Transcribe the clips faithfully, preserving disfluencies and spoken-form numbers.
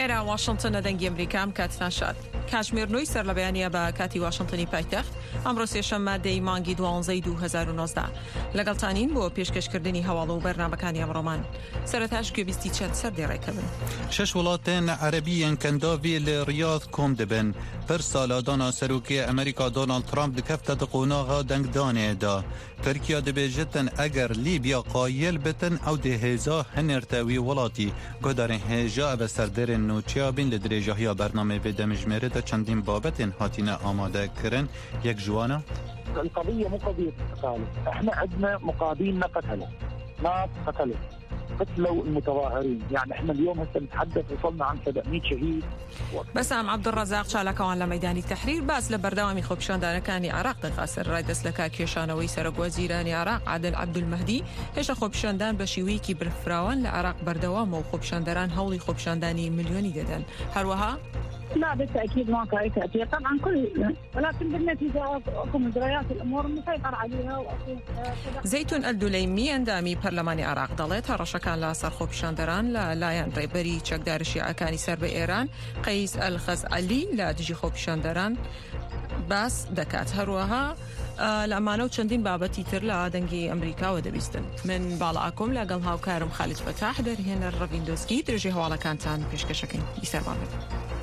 ئێرە واشنگتن دەنگی ئەمریکام کاتتان شاد. کاتژمێر نوۆی سەر لە بەیانیە بە کاتی واشنگتنی پایتەخت ئەمڕۆ سێشەممە دەی مانگی دوانزەی دوو هەزار و نۆزدە لەگەڵتانین بۆ پێشکەشکردنی هەواڵ و بەرنامەکانی ئەمڕۆمان. سەرەتاش گوێبیستی چەند سەردێڕێکەبن. شش وڵاتên عەرەبیên kendavê li Riyad kom dibin. Pir saladana serokê Amerîka Donald Trump dikefte di qonaxa dengdanê da. Tirkiye dibêjitin eger Libya qayil bitin ew dê hêza hinirte wî welatî. Guhdarên hêja ev serderên nûçeya bin li dirêjahiya bernamê vê demijmêrê de çendîn babetên hatîne amadekirin. Yek ji wan e القضية مو قضية قتال، احنا عندنا مقابلنا قتلوا، ناس قتلوا، قتلوا المتظاهرين، يعني احنا اليوم هسه نتحدث وصلنا عن سبعمية شهيد. بەسام عەبدوڕەزاق چالاکەوان لە مەیدانی تەحریر باس لە بەردەوامی خۆپیشاندانەکانی عێراق دەخاسن. ڕایدەست لە کێشانەوەی سەرۆکوەزیرانی عێراق عادل عەبدولمەهدی هێشتا خۆپیشاندان بە شێوەیەکی برفراوان لە عێراق بەردەوامە و خۆپیشاندەران هەوڵی خۆپیشاندانی ملیۆنی دەدەن. هەروەها لا بالتأكيد ما كان تأثير طبعا كل ولكن بالنتيجة أكو مجريات الأمور مسيطر عليها. زەیتون ئەلدولەیمی ئەندامی پەرلەمانی عێراق دەڵێت هەڕەشەکان لە سەر خۆپیشاندەران لە لایەن ڕێبەری چەکدار شیعەکانی سەر بە ئێران قەیس ئەلخەزعەلی لە دژی خۆپیشاندەران باس دەکات. هەروەها لە ئەمانە و چەندین بابەتی تر لە دەنگی ئەمریکاوە دەبیستن. من باڵائەکۆم لەگەڵ هاوکارم خالید فەتاح دەرهێنەر ڕەڤیندۆسکی درێژی هەواڵەکانتان پێشکەشەکەین. بیسەرمان بێت.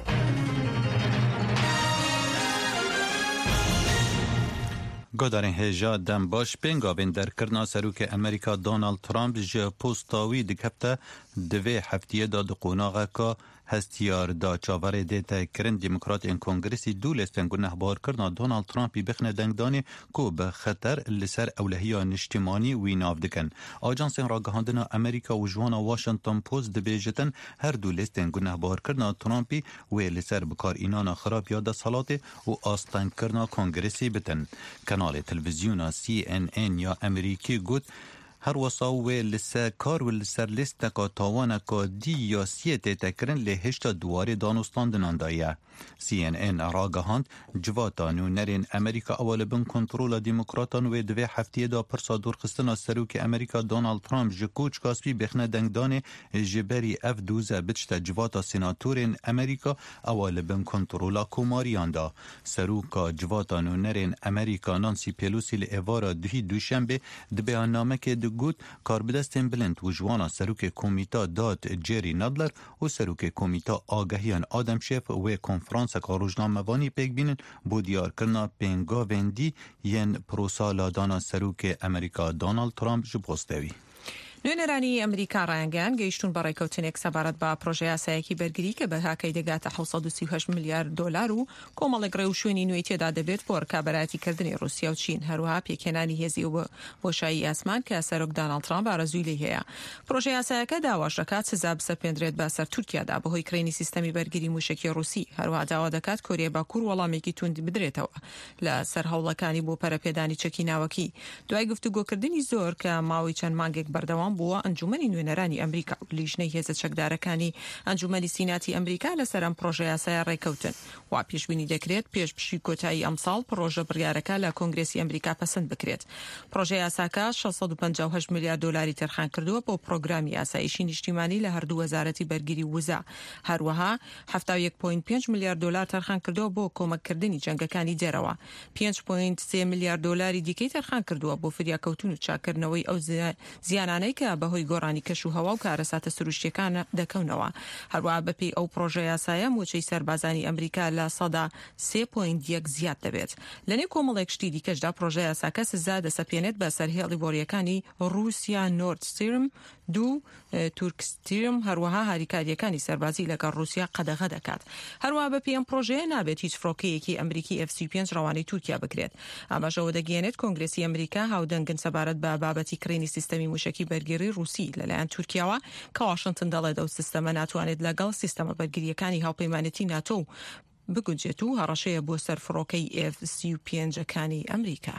Guhdarên hêja dem baş pêngavên derkirina serokê Amerîka Donald Trump ji posta wî dikefte di vê heftiyê da di qonaxeka hestiyar da çavarê dê tekirin Demokratên Kongresî dû lêstên gunehbarkirina Donald Trumpî bixne dengdanê ku bi xeter li ser ewlehiya niştimanî wî nav dikin. Ajansên ragihandina Amerîka û ji wana Washington Post dibêjitin her dû lêstên gunehbarkirina Trumpî wê li ser bikarînana xirab ya desalatê û astenkirina Kongresî bitin. Kanalê televizyona C N N ya Amerîkî got her wesa wê li ser kar û li ser lîsteka tawaneka dî ya siyê tê tekirin lê hêşta duwarê danûstandinan da ye. C N N ragihand civata nûnerên Amerîka ew li bin kontrola demokratan wê di vê heftiyê da pirsa dûrxistina serokê Amerîka Donald Trump ji koçka spî bêxne dengdanê ji berî ev dûze biçte civata senatûrên Amerîka ew li bin kontrola komariyan da. Seroka civata nûnerên Amerîka Nancy Pelosi li êvara duhî dûşembê di beyannamekê di got karbidestên bilind û ji wana serokê komîta dad Jerry Nadler û serokê komîta agahiyan Adam Schiff wê konferanseka rojnamevanî pêk bînin bo diyarkirina pêngavên dî yên prosala dana serokê Amerîka Donald Trump ji postewî. نوێنەرانی ئەمریکا ڕایانگەیان گەیشتون بە ڕێکەوتنێک سەبارەت بە پرۆژە یاسایەکی بەرگری کە بەهاکەی دەگاتە حەوت و سی و هەشت میلیارد دۆلار و کۆمەڵێک ڕێ و شوێنی نوێی تێدا دەبێت بۆ ڕکابەرایەتیکردنی رووسیا و چین. هەروەها پێکهێنانی هێزی و بۆشایی ئاسمان کە سەرۆک دۆناڵد ترامپ ئارەزووی لێ هەیە. پرۆژە یاسایەکە داواش دەکات سزا بسەپێنرێت بە سەر تورکیادا بەهۆی کڕینی سیستەمی بەرگری موشکی رووسی. هەروەها داوا دەکات کۆریای باکوور وەڵامێکی توند بدرێتەوە لە سەر هەوڵەکانی بۆ پەرەپێدانی چەکی ناوەکی. دوای گفتوگۆکردنی زۆر کە ماوەی چەند مانگێک بەردەوام بووە، ئەنجومەنی نوێنەرانی ئەمریکا و لیژنەی هێزە چەکدارەکانی ئەنجومەنی سیناتی ئەمریکا لەسەر ئەم پرۆژە یاسایە ڕێکەوتن. وا پێشبینی دەکرێت پێش پشی کۆتایی ئەمساڵ پرۆژە بڕیارەکە لە کۆنگرێسی ئەمریکا پەسەند بکرێت. پرۆژە یاساکە شەشسەد و پەنجا و هەشت میلیارد دۆلاری تەرخان کردووە بۆ پرۆگرامی یاسایشی نیشتیمانی لە هەردوو وەزارەتی بەرگری وزا. هەروەها هەفتاد و یەک کۆمەڵ پێنج میلیارد دۆلار تەرخان کردووە بۆ کۆمەککردنی جەنگەکانی دێرەوە. پێنج کۆمەڵ سێ میلیارد دۆلاری دیکەی تەرخان کردووە بۆ فریاکەوتن و چاکردنەوەی ئەو زیانانەی کە بەهۆی گۆڕانی کەش و هەوا و کارەساتە سروشتیەکان دەکەونەوە. هەروەها بەپێی ئەو پرۆژە یاسایە موچەی سەربازانی ئەمریکا لە سەدا سێ کۆمەڵ یەک زیاد دەبێت. لەنێو کۆمەڵێک شتی دیکەشدا پرۆژە یاساکە سزا دەسەپێنێت بە سەرهێڵی بۆریەکانی رووسیا نۆرد ستریم دوو تورک ستریم. هەروەها هاریکاریەکانی سەربازی لەگەڵ رووسیا قەدەغە دەکات. هەروەها بەپێی ئەم پرۆژەیە نابێت هیچ فڕۆکەیەکی ئەمریکی ئەف سی و پێنج ڕەوانەی تورکیا بکرێت. ئەمەشەوە دەگەێنێت کۆنگرێسی ئەمریکا هاودەنگن سەبارەت بە بابەتی کڕینی سیستەمی موشکی بەرگری رووسی لەلایەن تورکیاوە کە واشنگتن دەڵێت ئەو سیستەمە ناتوانێت لەگەڵ سیستەمە بەرگریەکانی هاوپەیمانەتی ناتۆ بگونجێت و هەڕەشەیە بۆ سەر فڕۆکەی ئێف سی و پێنجەکانی ئەمریکا.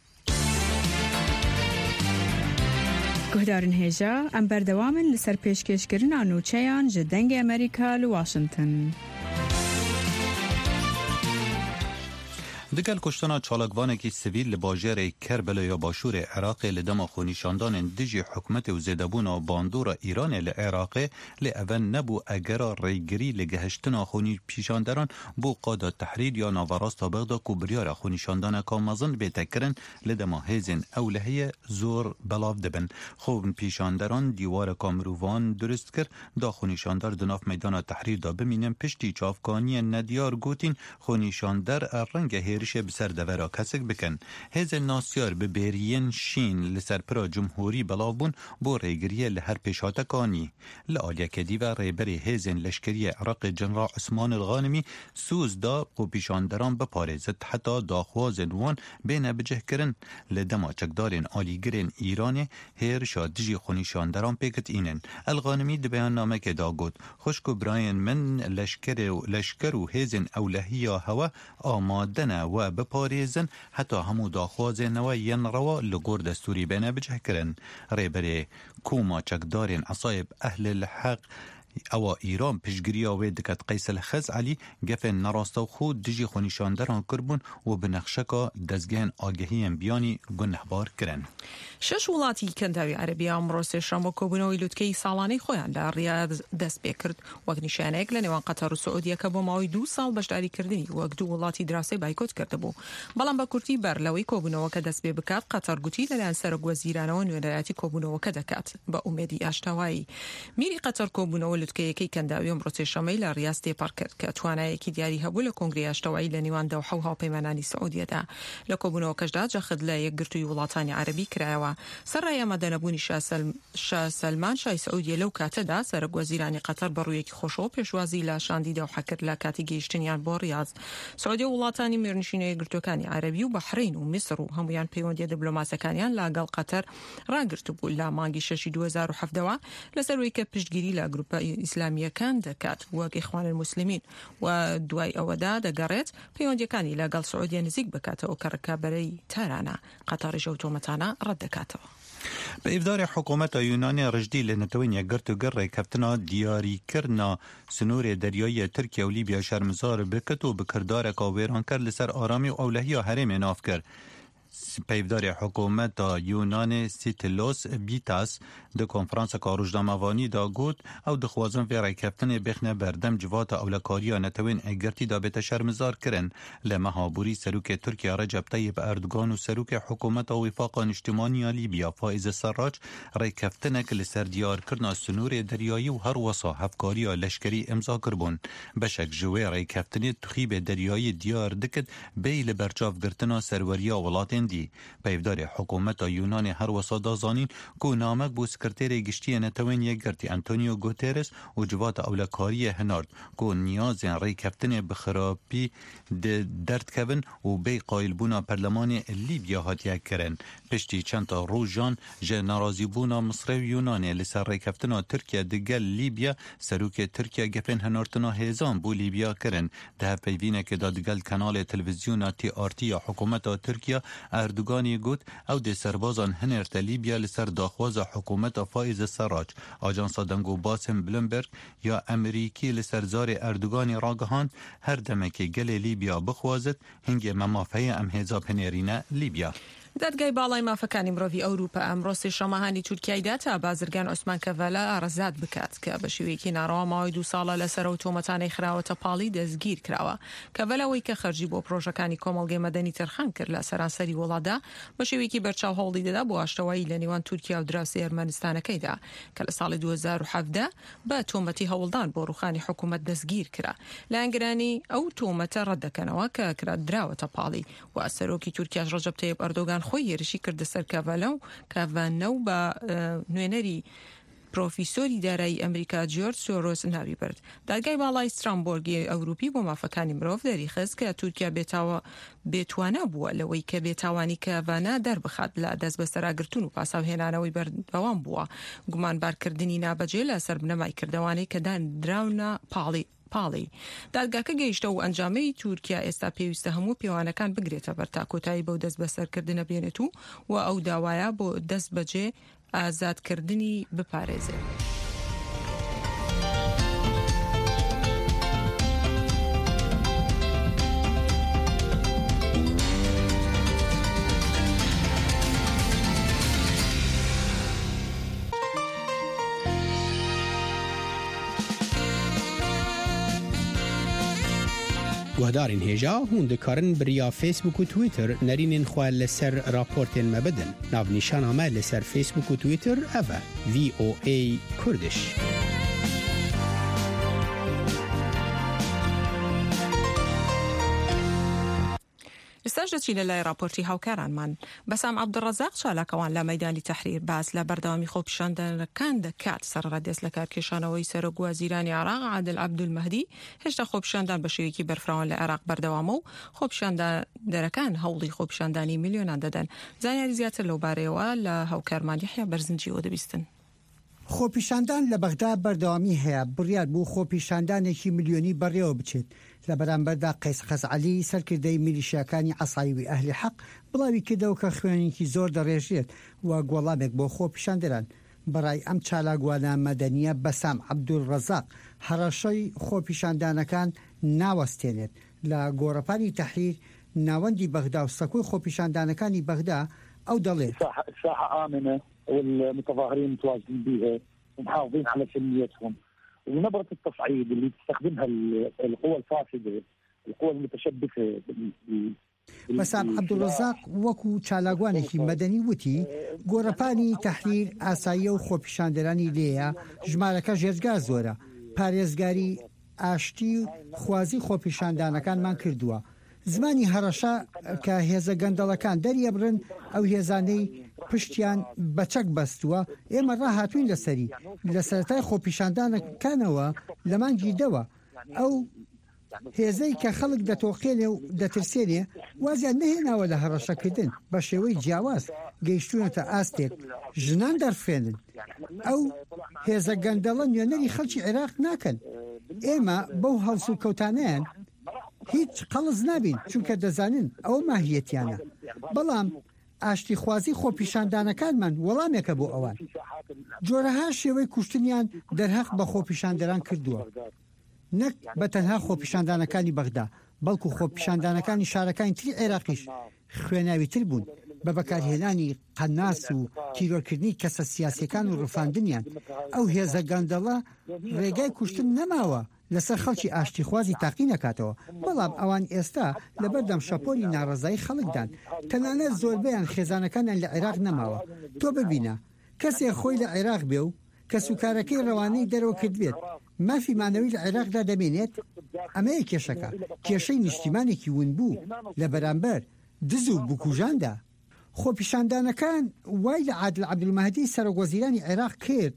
گوهدارن هێژە ئەم بەردەوامن لەسەر پێشکەشکردنا نوچەیان ji dengê Amerîka li Washington. دگل کشتنا چالاکوانکی سویل لباجر کربلا یا باشور عراق لدما خونیشاندان دجی حکومت و زدبونا باندورا ایران لعراق لأون نبو اگر ریگری لگهشتنا خونی پیشاندران بو قادة تحریر یا ناوراست بغدا کبریار خونیشاندان کامازن بیتکرن لدما هیزن اولهی زور بلاف دبن خوب پیشاندران دیوار کامروان درست کر دا خونیشاندار دناف میدان تحریر دا بمینن پشتی چافکانی ندیار گوتین خونیشاندر رنگ هیرش بسر دورا کسک بکن هیز ناسیار به بیرین شین لسر پرا جمهوری بلابون بو ریگریه لهر پیشاتا کانی لآلیا کدی و ریبری هیزن لشکری عراق جنرال عثمان الغانمی سوز دا قو پیشاندران بپارزد حتی داخواز وان بین بجه کرن لدما چکدارین آلیگرین ایران هیرشا دجی خونیشاندران پیکت اینن الغانمی دی بیان نامه که دا گود خوشکو براین من لشکر و لشکر و هیزن اولهی هوا آمادن و بپاریزن حتی همو داخوازن و ین روا لگور دستوری بینه بجه کرن ریبری کوما چکدارین عصایب اهل الحق او ایران پشگیری آوه دکت قیس الخز علی گفن نراستا خود دجی خونیشاندران کربون و بنخشکا دزگین آگهی بیانی گنهبار کرن. شش وڵاتی کەنداوی عەرەبی ئەمڕۆ سێشەمە کۆبوونەوەی لوتکەی ساڵانەی خۆیان لە ڕیاض دەست پێ کرد وەک نیشانەیەک لە نێوان قەتەر و سعودیە کە بۆ ماوەی دوو ساڵ بەشداریکردنی وەک دوو وڵاتی دراوسەی بایکۆت کردبوو. بەڵام بە کورتی بەر لەوەی کۆبوونەوەکە دەست پێ بکات قەتەر گوتی لەلایەن سەرۆکوەزیرانەوە نوێنەرایەتی کۆبوونەوەکە دەکات بە ئومێدی ئاشتەوایی. میری قەتەر کۆبوونەوە لوتکەیەکەی کەنداوی ئەمڕۆ سێشەمەی لە ڕیاض تێپەڕ کرد کە توانایەکی دیاری هەبوو لە کۆنگرەی ئاشتەوایی لە نێوان دەوحە و هاوپەیمانانی سعودیەدا. لە کۆبوونەوەکەشدا جەخت لە یەکگرتووی وڵاتانی عەرەبی کرایەوە. سەرڕای ئامادەنەبوونی شاه سلمان شای سعودیە لەو کاتەدا سەرۆکوەزیرانی قەتەر بەڕوویەکی خۆشەوە پێشوازی لە شاندی دەوحە کرد لە کاتی گەیشتنیان بۆ ڕیاض. سعودیە و وڵاتانی مێرنشینە یەکگرتووەکانی عەرەبی و بەحرین و میسر و هەمویان پەیوەندیە دیبلۆماسیەکانیان لەگەڵ قەتەر ڕاگرت بوو لە مانگی شەشی دوو هەزار و هەفتەوە لەسەرەوەی کە پشتگیری لە گروپە ئیسلامیەکان دەکات وەک ئیخوان الموسلیمین و دوای ئەوەدا دەگەڕێت پەیوەندیەکانی لەگەڵ سعودیە نزیک بکاتەوە کە ڕکابەرەی تارانە قەتەریش ئەو تۆمەتانە ڕەت دەکاتەوە. به افدار حکومت یونانی رجدی لنتوین یگرت و گر ریکفتنا دیاری کرنا سنور دریایی ترکیه و لیبیا شرمزار بکت و بکردار کاویران کرد لسر آرامی و اولهی حرم ناف کرد. پیودار حکومت یونان سیتلوس بیتاس د کنفرانس کاروجنامه‌وانی دا گوت او د خوازن و ریکفتن بخنه بردم جوات اولکاریا نتوین اگرتی دا به شرمزار کرن لمهابوری سروک ترکیه رجب طیب اردوغان و سروک حکومت وفاق اجتماعی لیبیا فائز سراج ریکفتن کل سر دیار کرنا سنور دریایی و هر وسا هفکاری لشکری امضا کربون بشک جوی ریکفتن تخیب دریایی دیار دکت بیل برچاف گرتنا سروریا ولاتن دی پیودار حکومت یونان هر وسا دازانین کو نامک بو سکرتیر گشتی نتوین یگرتی انتونیو گوترس و جوات اولکاری هنارد کو نیاز ریکفتن بخرابی درد کبن و بی قایل بونا پرلمان لیبیا هاتیه کرن پشتی چند تا روزان جه نارازی بونا مصر و یونان لسر ریکفتنا ترکیه دگل لیبیا سروک ترکیه گفن هنارتنا هزان بو لیبیا کرن ده پیوینه که دادگل کانال تلویزیون تی آرتی یا حکومت ترکیه اردوغانی گوت او د سربازان هنرت لیبیا لسر داخواز حکومت فائز سراج آژانس دنگو باسم بلومبرگ یا امریکی لسر زار اردوغانی راگهاند هر دمه که گل لیبیا بخوازد هنگ ممافه ام حزاب هنرینه لیبیا. دادگای باڵای مافەکانی مرۆڤی ئەوروپا ئەمڕۆ سێشەمەهانی تورکیایدا تا بازرگان عوسمان کەڤەلە ئارەزاد بکات کە بە شێوەیەکی ناڕەوا ماوەی دوو ساڵە لەسەرەوە تۆمەتانەی خراوەتە پاڵی دەستگیر کراوە. کەڤەلەوەی کە خەرجی بۆ پرۆژەکانی کۆمەڵگەی مەدەنی تەرخان کرد لە سەرانسەری وڵاتدا بە شێوەیەکی بەرچاو هەوڵی دەدا بۆ ئاشتەوایی لە نێوان تورکیا و دراوسێ ئەرمەنستانەکەیدا کە لە ساڵی دوو هەزار و هەڤدە بە تۆمەتی هەوڵدان بۆ ڕوخانی حکوومەت دەستگیر کرا. لە ئەنگرانی ئەو تۆمەتە ڕەت دەکەنەوە کە کرادراوەتە پاڵی و سەرۆکی تورکیاش ڕەجەب تەیب ئەردۆغان خۆی هێرشی کرد سەر کەڤەلە و کەڤەنە و بە نوێنەری پرۆفیسۆری دارایی ئەمریکا جۆرج سۆرۆس ناوی برد. دادگای باڵای سترامبۆرگی ئەوروپی بۆ مافەکانی مرۆڤ دەریخست کە تورکیا بێتوانە بووە لەوەی کە بێتاوانی کەڤەنە دەربخات لە دەست بە سەراگرتوون و پاساوهێنانەوەی بەردەوام بووە گومانبارکردنی نابەجێ لە سەر بنەمای کردەوانەی کە دانراونە پاڵی پاڵی. دادگاکە گەیشتە و ئەنجامەی تورکیا ئێستا پێویستە هەموو پیاوانەکان بگرێتە بەر تا کۆتایی بەو دەست بەسەرکردنە بێنێت و و ئەو داوایە بۆ دەست بەجێ ئازادکردنی بپارێزێت. گهدارین هجا هون دکارن بریا فیسبوک و تویتر نرینین خواه لسر راپورتین مبدن. ناو نشان آمه لسر فیسبوک و تویتر اوه وی او ای کردش. استاجت لای راپورتی هاوکاران من بسام عبدالرزاق چالاکوان لا ميدانی تحریر باز لا بردامی خوب شاندن کند کات سر ردیس لکار کشانوی سرگ وزیرانی عراق عادل عبدالمهدی هشتا خوب شاندن بشویکی برفراون لعراق بردوامو خوب شاندن درکان هولی خوب شاندانی میلیونان دادن زانیاری زیاتر لو باره و لا هاوکارمان یحیا برزنجی و دبیستن. خۆپیشاندان لە بەغدا بەردەوامی هەیە بڕیار بوو خۆپیشاندانێکی ملیۆنی بەڕێوە بچێت لە بەرامبەردا قەیس خەزعەلی سەرکردەی میلیشیاکانی عەسایوی ئەهلی حەق بڵاوی کردەوە کە خوێنێکی زۆر دەڕێژێت و گۆڵامێک بۆ خۆپیشاندەران بەڕای ئەم چالاگوانە مەدەنیە بەسام عەبدولڕەزاق هەڕەشەی خۆپیشاندانەکان ناوەستێنێت لە گۆڕەپانی تەحریر ناوەندی بەغدا و سەکۆی خۆپیشاندانەکانی بەغدا ئەو دەڵێت ساحة آمنة والمتظاهرين متواجدين بها ومحافظين على سلميتهم ونبرة التصعيد اللي تستخدمها القوى الفاسدة القوى المتشبثة. بەسام عەبدولڕەزاق وەکو چالاگوانێکی مەدەنی وتی گۆڕەپانی تەحریر ئاساییە و خۆپیشاندەرانی لێیە ژمارەکە ژێرگا زۆرە پارێزگاری ئاشتی و خوازی خۆپیشاندانەکانمان کردووە زمانی هەڕەشە کە هێزە گەندەڵەکان دەریەبرن ئەو هێزانەی پشتیان بەچەک بەستووە ئێمە ڕاهاتوین لەسەری لە سەرەتای خۆپیشاندانەکانەوە لە مانگی دەوە ئەو هێزەی کە خەڵک دەتۆقێنێ و دەترسێنێ وازیان نەهێناوە لە هەڕەشەکردن بە شێوەی جیاواز گەیشتونەتە ئاستێک ژنان دەرفێنن ئەو هێزە گەندەڵە نوێنەری خەڵکی عێراق ناکەن ئێمە بەو هەڵس و کەوتانەیان هیچ قەڵز نابین چونکە دەزانن ئەوە ماهیەتیانە بەڵام ئاشتی خوازی خۆپیشاندانەکانمان وەڵامێکە بۆ ئەوان جۆرەها شێوەی کوشتنیان دەرهەق بە خۆپیشاندەران کردووە نەک بە تەنها خۆپیشاندانەکانی بەغدا بەڵکو خۆپیشاندانەکانی شارەکانی تری عێراقیش خوێناویتر بوون بە بەکارهێنانی قەناس و تیرۆرکردنی کەسە سیاسیەکان و ڕفاندنیان ئەو هێزە گەندەڵە ڕێگای کوشتن نەماوە لەسەر خەڵکی ئاشتی خوازی تاقی نەکاتەوە بەڵام ئەوان ئێستا لەبەردەم شەپۆلی ناڕەزایی خەڵکدان تەنانەت زۆربەیان خێزانەکانیان لە عێراق نەماوە تۆ ببینە کەسێک خۆی لە عێراق بێ و کە سوکارەکەی ڕەوانەی دەرەوە کردبێت مافی مانەوی لە عێراقدا دەمێنێت ئەمەیە کێشەکە کێشەی نیشتیمانێکی ون بوو لە بەرامبەر دز و بکوژاندا خۆپیشاندانەکان وای لە عادل عەبدولمەهدی سەرۆکوەزیرانی عێراق کرد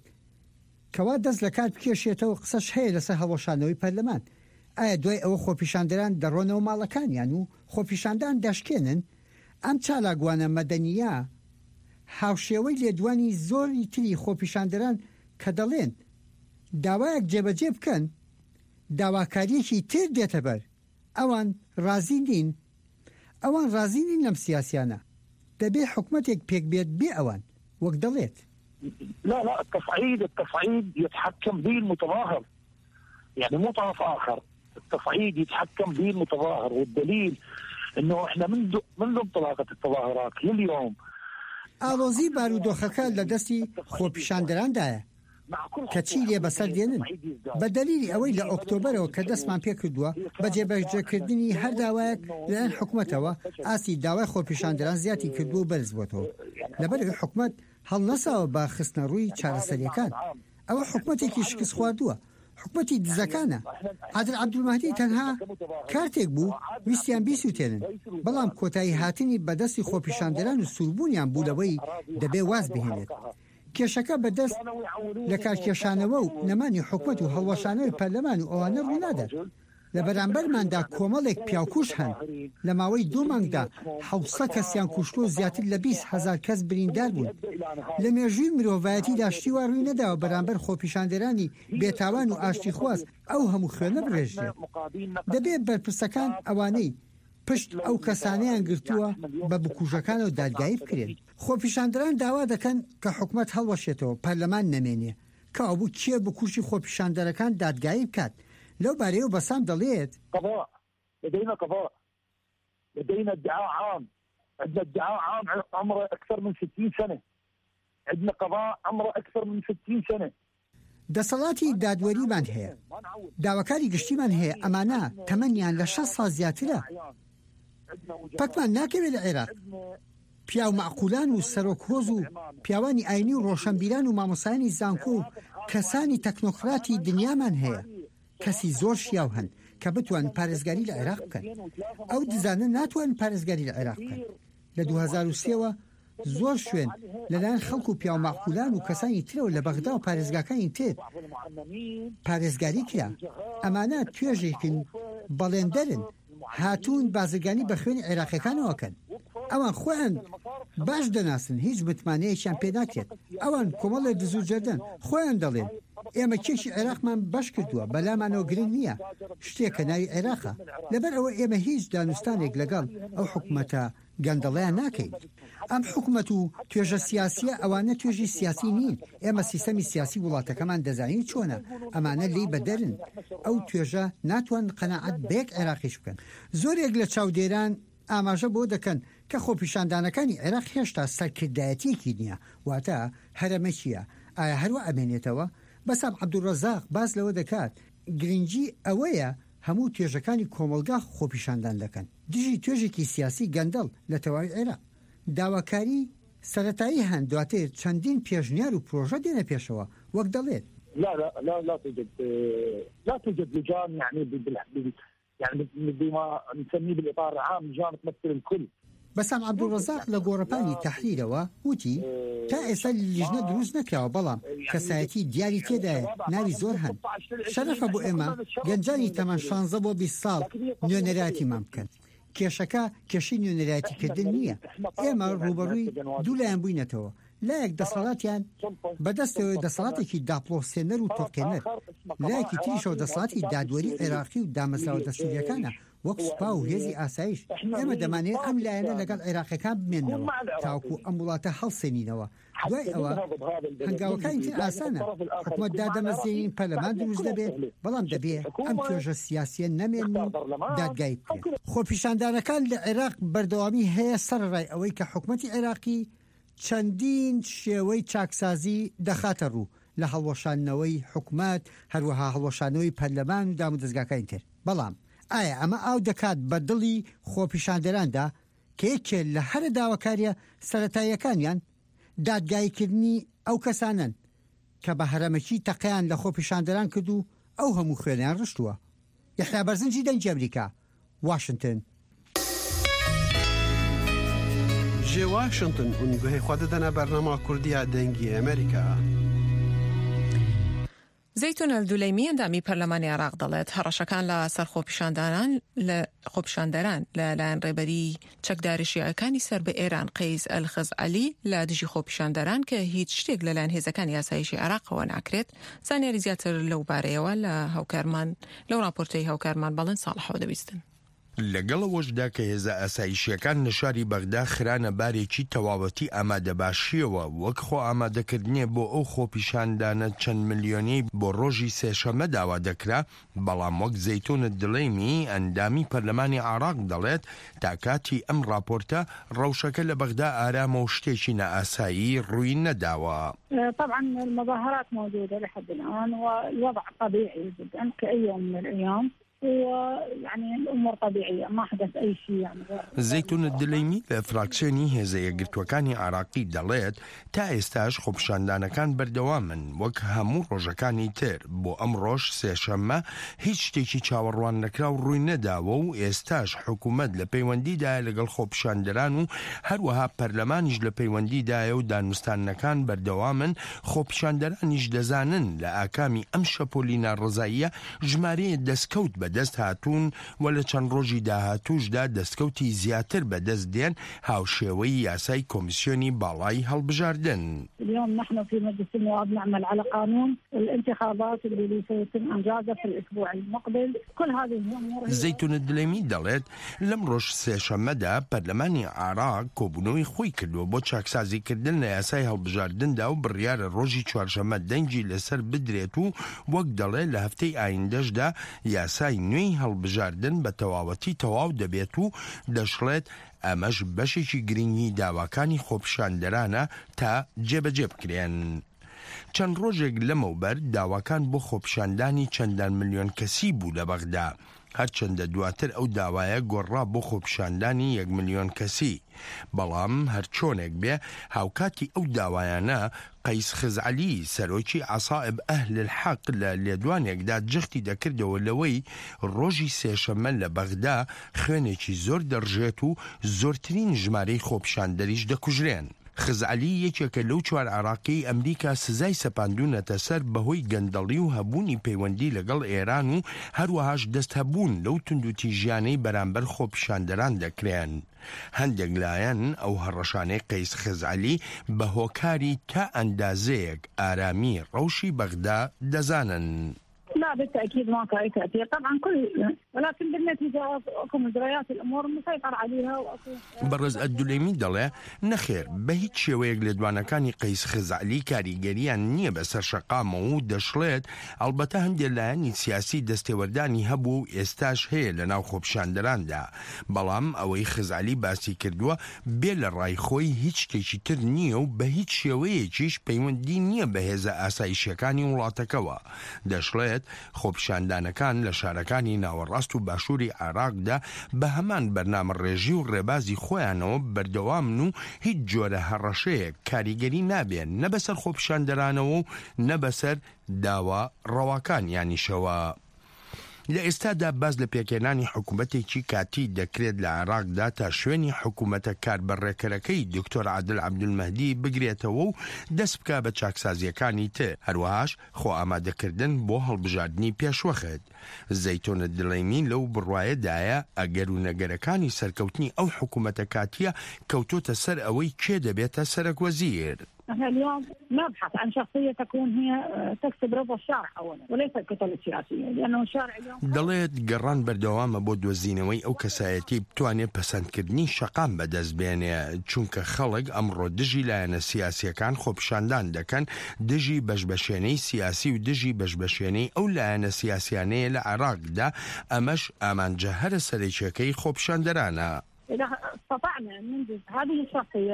کەوا دەست لە کار بکێشێتەوە قسەش هەیە لەسەر هەڵەشانەوەی پەرلەمان ئایا دوای ئەوە خۆپیشاندەران دەڕۆنەوە ماڵەکانیان و خۆپیشاندان دەشکێنن ئەم چالاگوانە مەدەنیە هاوشێوەی لێدوانی زۆری تری خۆپیشاندەران کە دەڵێن داوایەک جێبەجێ بکەن داواکاریەکی تر دێتە بەر ئەوان ڕازی نین ئەوان ڕازی نین لەم سیاسیانە دەبێ حکومەتێک پێک بێت بێ ئەوان وەک دەڵێت لا لا التصعيد التصعيد يتحكم به المتظاهر يعني مو طرف آخر التصعيد يتحكم به المتظاهر والدليل انه احنا منذ منذ انطلاقة التظاهرات لليوم ئاڵۆزی بارودۆخەکە لە دەستی خۆپیشاندەراندایە کە چی لێ بەسەر دێنن بە دەلیلی ئەوەی لە ئۆکتۆبەرەوە کە دەستمان پێ کردووە بە جێبەجێکردنی هەر داوایەک لەلایەن حکومەتەوە ئاستی داوای خۆپیشاندەران زیاتی کردووە بەرز بۆتەوە لەبەر حکومەت هەڵ نەساوە بە خستنە ڕووی چارەسەریەکان ئەوە حکومەتێکی شکست خواردووە حکومەتی دزەکانە عادل عەبدولمەهدی تەنها کارتێک بوو ویستیان بیسووتێنن بەڵام کۆتایی هاتنی بەدەستی خۆپیشاندەران و سوربوونیان بوولەوەی دەبێ واز بهێنێت کێشەکە بەدەست لە کارکێشانەوە و نەمانی حکومەت و هەڵوەشانەوەی پەرلەمان و ئەوانە ڕوونادات لە بەرامبەرماندا کۆمەڵێک پیاوکوش هەن لە ماوەی دوو مانگدا حەوسە کەسیان کوشتۆ زیاتر لە بیست هەزار کەس بریندار بوون لە مێژووی مرۆڤایەتیدا شتی وا ڕووی نەداوە بەرامبەر خۆپیشاندەرانی بێتاوان و ئاشتی خواست ئەو هەموو خوێنە بڕێژێت دەبێت بەرپرسەکان ئەوانەی پشت ئەو کەسانەیان گرتووە بە بکوژەکان و دادگایی بکرێن خۆپیشاندەران داوا دەکەن کە حکومەت هەڵوەشێتەوە پەرلەمان نەمێنێ کە ئەو بوو کێ بکوژی خۆپیشاندەرەکان دادگایی بکات لو باريو بسام دليت قضاء لدينا قضاء لدينا ادعاء عام عندنا ادعاء عام عمره أكثر من ستين سنة عندنا قضاء عمره أكثر من ستين سنة دەسەڵاتی دادوەریمان هەیە، داواکاری گشتیمان هەیە، ئەمانە تەمەنیان لە شەش ساڵ زیاترە. پەکمان ناکەوێت لە عێراق پیاو معقولان و سەرۆکهۆز و پیاوانی ئاینی و ڕۆشنبیران و مامۆسایانی زانکۆ و کەسانی تەکنۆکراتی دنیامان هەیە، کەسی زۆر شیاو هەن کە بتوان پارێزگاری لە عێراق بکەن. ئەو دزانە ناتوان پارێزگاری لە عێراق بکەن. لە دوو هەزار و سێەوە زۆر شوێن لەلایەن خەڵک و پیاو معقولان و کەسانی ترەوە لە بەغدا و پارێزگاکانی تر پارێزگاری کرا. ئەمانە توێژێکن بەڵێندەرن، هاتوون بازرگانی بە خوێنی عێراقیەکانەوەکەن. ئەوان خۆیان باش دەناسن، هیچ متمانەیەکیان پێ ناکرێت. ئەوان کۆمەڵی دزوو جەردەن، خۆیان دەڵێن ئێمە کێشی عێراقمان باش کردووە، بەلامانەوە گرنگ نییە، شتێکە ناوی عێراقە. لەبەر ئەوە ئێمە هیچ دانوستانێک لەگەڵ ئەو حکومەتە گەندەڵەیان ناکەین. ئەم حکومەت و توێژە سیاسیە ئەوانە توێژی سیاسی نین. ئێمە سیستەمی سیاسی وڵاتەکەمان دەزانین چۆنە، ئەمانە لی بەدەرن. ئەو توێژە ناتوان قەناعەت بەیەک عێراقیش بکەن. زۆرێک لە چاودێران ئاماژە بۆ دەکەن کە خۆپیشاندانەکانی عێراق هێشتا سەرکردایەتیەکی نییە، واتە هەرەمە چییە؟ ئایا هەروە ئەمێنێتەوە؟ بەسام عەبدوڕەزاق باز لەوە دەکات گرنگی ئەوەیە هەموو توێژەکانی کۆمەلگا خۆپیشاندان دەکەن. دژی توێژێکی سیاسی گەندەڵ لە تەواوی عێراق. داواکاری سەرەتایی هەن، دواتر چەندین پێشنیار و پرۆژە دێنە پێشەوە، وەک دەڵێت لا لا لا لا توجد لا توجد لجان يعني يعني بما نسميه بالاطار العام لجان تمثل الكل. بەسام عەبدوڕەزاق لە گۆڕەپانی تەحریرەوە وتی تا ئێستا لیژنە دروست نەکراوە، بەڵام کەسایەتی دیاری تێدایە، ناوی زۆر هەن. شەرەفە بۆ ئێمە گەنجانی تەمەن شانزە بۆ بیست ساڵ نوێنەراتیمان بکەن. کێشەکە کێشەی نوێنەراتیکردن نییە. ئێمە ڕوبەڕووی دوو لایەن بووینەتەوە، لایەک دەسەڵاتیان بەدەستەوە دەسەڵاتێکی داپڵۆسێنەر و تۆقێنەر، لایەکی تریشەوە دەسەڵاتی دادوەری عێراقی و دامەزراوە دەسووریەکانە وەک سوپا و هێزی ئاسایش. ئێمە دەمانێت ئەم لایەنە لەگەڵ عێراقیەکان بمێنەوە تاوکو ئەم وڵاتە هەڵسێنینەوە. دوای ئەوە هەنگاوەکانی تر ئاسانە، حکومەت دادەمەزێنین پەرلەمان دروست دەبێت، بەڵام دەبێت ئەم توێژە سیاسیە نەمێن و دادگای بکرێت. خۆپیشاندانەکان لە عێراق بەردەوامی هەیە سەرڕای ئەوەی کە حکومەتی عێراقی چەندین شێوەی چاکسازی دەخاتە ڕوو لە هەڵوەشانەوەی حکومەت، هەروەها هەڵوەشانەوەی پەرلەمان و دام و دەستگاکانی تر. بەڵام ئایا ئەمە ئاو دەکات بە دڵی خۆپیشاندەراندا کە یەکێ لە هەرە داواکاریە سەرەتاییەکانیان دادگایکردنی ئەو کەسانن کە بە هەرەمەکی تەقیان لە خۆپیشاندەران کرد و ئەو هەموو خوێنیان ڕشتووە. یەحیا بەرزنجی دەنگی ئەمریکا، واشنگتن. جێ واشنگتن ئونگوهی خوا دەدەنە بەرنامە کوردیە دەنگی ئەمریکا. زەیتون ئەلدولەیمی ئەندامی پەرلەمانی عێراق دەڵێت هەڕەشەکان لە سەر خۆپیشاندانان لە خۆپیشاندەران لەلایەن ڕێبەری چەکداریشیەکانی سەر بە ئێران قەیس ئەلخزعەلی لە دژی خۆپیشاندەران کە هیچ شتێک لەلایەن هێزەکانی یاساییشی عێراقەوە ناکرێت. زانیاری زیاتر لەو بارەیەوە لە هاوکارمان لەو راپۆرتەی هاوکارمان بەڵێن ساڵحەوە دەبیستن. لەگەڵەوەشدا کە هێزە ئاسایشیەکان لە شاری بەغدا خرانە بارێکی تەواوەتی ئامادەباشیەوە وەک خۆ ئامادەکردنیە بۆ ئەو خۆپیشاندانە چەند ملیۆنی بۆ ڕۆژی سێشەمە داوا دەکرا، بەڵام وەک زەیتونت دڵێمی ئەندامی پەرلەمانی عێراق دەڵێت تا کاتی ئەم راپۆرتە ڕەوشەکە لە بەغدا ئارامە و شتێکی نەئاسایی ڕووی نەداوە. طبعا المظاهرات موجودة لحد الآن والوضع طبيعي جدا كأي يوم من الأيام، ويعني الأمور طبيعية ما حدث أي شيء يعني. زەیتون دلەیمی لە فراکسیۆنی هێزە یەکگرتوەکانی عێراقی دەڵێت تا ئێستاش خۆپیشاندانەکان بەردەوامن وەک هەموو ڕۆژەکانی تر. بۆ ئەم ڕۆژ سێشەممە هیچ شتێکی چاوەڕوان نەکرا و ڕووی نەداوە و ئێستاش حکوومەت لە پەیوەندیدایە لەگەڵ خۆپیشاندەران و هەروەها پەرلەمانیش لە پەیوەندیدایە و دانوستانەکان بەردەوامن. خۆپیشاندەرانیش دەزانن لە ئاکامی ئەم شەپۆلی ناڕزاییە ژمارەیە دەستکەوت بە دەست هاتوون و لە چەند ڕۆژی داهاتووشدا دەستکەوتی زیاتر بەدەست دێن هاوشێوەی یاسای کۆمیسیۆنی باڵای هەڵبژاردن. اليوم نحن في مجلس النواب نعمل على قانون الانتخابات اللي سيتم إنجازه في الأسبوع المقبل. كل هذه الأمور. زەیتون دلەیمی دەڵێت لەم ڕۆژ سێشەممەدا پەرلەمانی عێراق کۆبوونەوەی خۆی کردووە بۆ چاکسازیکردن لە یاسای هەڵبژاردندا و بڕیارە ڕۆژی چوارشەممە دەنگی لەسەر بدرێت و وەک دەڵێت لە هەفتەی ئایندەشدا یاسای نوێی هەڵبژاردن بە تەواوەتی تەواو دەبێت و دەشڵێت ئەمەش بەشێکی گرنگی داواکانی خۆپیشاندەرانە تا جێبەجێ بکرێن. چەند ڕۆژێک لەمەوبەر داواکان بۆ خۆپیشاندانی چەندان ملیۆن کەسی بوو لە بەغدا. هەرچەندە دواتر ئەو داوایە گۆڕا بۆ خۆپیشاندانی یەک ملیۆن کەسی. بەڵام هەرچۆنێک بێ هاوکاتی ئەو داوایانە قەیس خزعەلی سەرۆکی عەسائب ئەهل الحەق لە لێدوانێکدا جەختی دەکردەوە لەوەی ڕۆژی سێشەممە لە بەغدا خوێنێکی زۆر دەڕژێت و زۆرترین ژمارەی خۆپیشاندەریش دەکوژرێن. خزعەلی یەکێکە لەو چوار عێراقی ئەمریکا سزای سەپاندوونەتە سەر بەهۆی گەندەڵی و هەبوونی پەیوەندی لەگەڵ ئێران و هەروەهاش دەست هەبوون لەو توندوتیژیانەی بەرامبەر خۆپیشاندەران دەکرێن. هەندێک لایەن ئەو هەڕەشانەی قەیس خزعەلی بە هۆکاری تا ئەندازەیەک ئارامی ڕەوشی بەغدا دەزانن. لا بالتأكيد ما كان أي تأثير طبعا كل ولكن بالنتيجة أكو مجريات الأمور مسيطر عليها وأكو بەڕێز ئەدولەیمی دەڵێ نەخێر بە هیچ شێوەیەک لێدوانەکانی قەیس خزعەلی کاریگەریان نییە بەسەر شەقامەوە و دەشڵێت ئەلبەتە هەندێک لایەنی سیاسی دەستێوەردانی هەبوو و ئێستاش هەیە لە ناو خۆپیشاندەراندا. بەڵام ئەوەی خزعەلی باسی کردووە بێ لە ڕای خۆی هیچ شتێکی تر نییە و بە هیچ شێوەیەکیش پەیوەندی نییە بە هێزە ئاسایشیەکانی وڵاتەکەوە. دەشڵێت خۆپیشاندانەکان لە شارەکانی ناوەڕاست و باشووری عێراقدا بە هەمان بەرنامە ڕێژی و ڕێبازی خۆیانەوە بەردەوامن و هیچ جۆرە هەڕەشەیەک کاریگەری نابێن نە بەسەر خۆپیشاندەرانەوە و نە بەسەر داوا ڕەواکان یانیشەوە. لە ئێستادا باز لە پێکێنانی حکوومەتێکی کاتی دەکرێت لە عێراقدا تا شوێنی حکوومەتە کاربەڕێکەرەکەی دکتۆر عادل عەبدولمەهدی بگرێتەوە و دەست بکە بە چاکسازیەکانی تر. هەروەهاش خۆ ئامادەکردن بۆ هەڵبژاردننی پێشوەخت. زەیتونە دڵەیمی لەو بڕوایەدایە ئەگەر و نەگەرەکانی سەرکەوتنی ئەو حکوومەتە کاتیە کەوتۆتە سەر ئەوەی کێ دەبێتە سەرۆکوەزیر. احنا اليوم نبحث عن شخصية تكون هي تكسب رضا الشارع أولا وليس الكتل السياسية لأنه الشارع اليوم دەڵێت گەڕان بەردەوامە بۆ دۆزینەوەی ئەو کەسایەتی بتوانێت پەسەندکردنی شەقام بەدەست بێنێ چونکە خەڵک ئەمڕۆ دژی لایەنە سیاسیەکان خۆپیشاندان دەکەن دژی بەشبەشێنەی سیاسی و دژی بەشبەشێنەی ئەو لایەنە سیاسیانەیە لە عێراقدا ئەمەش ئامانجە هەرە سەرەکیەکەی خۆپیشاندەرانە. إذا استطعنا أن ننجز هذه الشخصية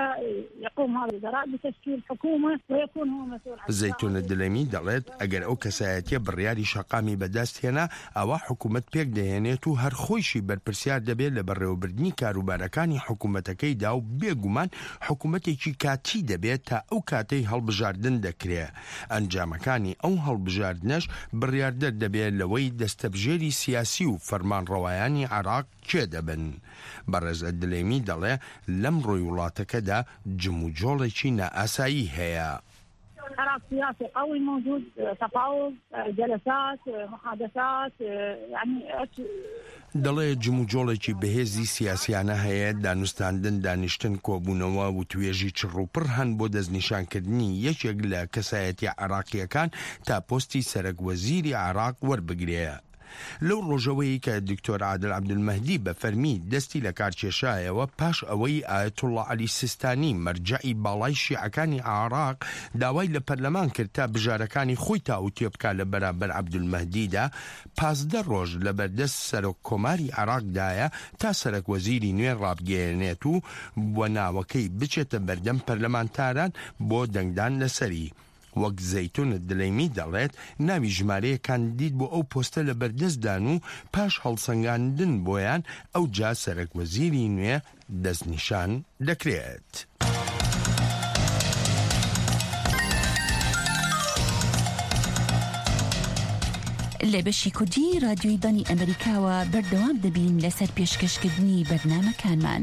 يقوم هذا الوزراء بتشكيل حكومة ويكون هو مسؤول عن زەیتونە دڵەیمی دەڵێت ئەگەر ئەو کەسایەتیە بڕیاری شەقامی بەدەستهێنا ئەوە حکوومەت پێک دەهێنێت و هەر خۆیشی بەرپرسیار دەبێت لە بەڕێوەبردننی کاروبارەکانی حکوومەتەکەیدا و بێگومان حکوومەتێکی کاتی دەبێت تا ئەو کاتەی هەڵبژاردن دەکرێت. ئەنجامەکانی ئەو هەڵبژاردنەش بڕیاردەر دەبێت لەوەی دەستەبژێری سیاسی و فەرمانڕەوایانی عێراق کێ دەبن. بەڕێز ئەدولەیمی دەڵێ لەم ڕۆی وڵاتەکەدا جموجۆڵێکی نائاسایی هەیە. قرار سياسي قوي موجود تفاوض جلسات محادثات يعني دەڵێ جموجۆڵێکی بەهێزی سیاسیانە هەیە دانوستاندن دانیشتن کۆبوونەوە و توێژی چڕوپڕ هەن بۆ دەستنیشانکردنی یەکێک لە کەسایەتی عێراقیەکان تا پۆستی سەرۆکوەزیری عێراق وەربگرێ. لەو ڕۆژەوەی کە دکتۆر عادل عەبدولمەهدی بە فەرمی دەستی لە کارکێشایەوە پاش ئەوەی ئایەتوڵڵا عەلی سیستانی مەرجەعی باڵای شیعەکانی عێراق داوای لە پەرلەمان کرد تا بژارەکانی خۆی تاوتێ بکا لە بەرامبەر عەبدولمەهدیدا پازدە ڕۆژ لە بەردەست سەرۆک کۆماری عێراقدایە تا سەرۆکوەزیری نوێ ڕابگەێنێت و بۆ ناوەکەی بچێتە بەردەم پەرلەمانتاران بۆ دەنگدان لەسەری. وەک زەیتونە دڵەیمی دەڵێت ناوی ژمارەیەکان دیت بۆ ئەو پۆستە لە بەردەستدان و پاش هەڵسەنگاندن بۆیان ئەو جا سەرۆکوەزیری نوێ دەستنیشان دەکرێت. لە بەشی کوردی رادیۆی دانی ئەمریکاوە بەردەوام دەبین لەسەر پێشکەشکردنی بەرنامەکانمان.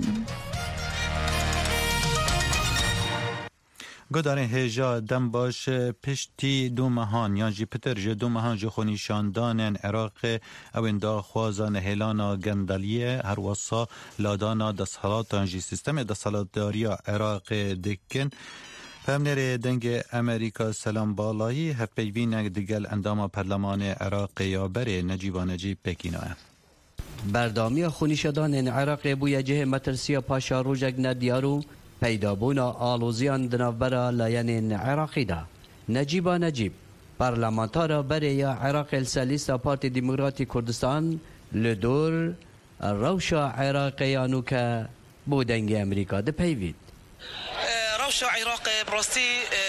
گۆدارên hêja dem baş piştî du mehan yan jî pitir ji du mehan ji xwenîşandanên Iraqê ew ên daxwaza nehêlana gendeliyê her wesa ladana desthelatan jî sîstemê desthilatdariya Iraqê dikin. Pemnerê dengê Amerîka Selam Balayî hevpeyvînek digel endama Perlemanê Iraqê ya berê Necîba Necîb Pekîna ye. Berdamiya xwenîşandanên Iraqê bûye cihê metirsiya paşa rojek nediyar û peydabûna alûziyan di navbera layenên Iraqî da. Necîba Necîb, parlamentara berê ya Iraqê li ser lîsta Partî Demokratîk Kurdistan li dor rewşa Iraqê ya nû ke bû dengê Amerîka dipeyvît. Rewşa Iraqê bi rastî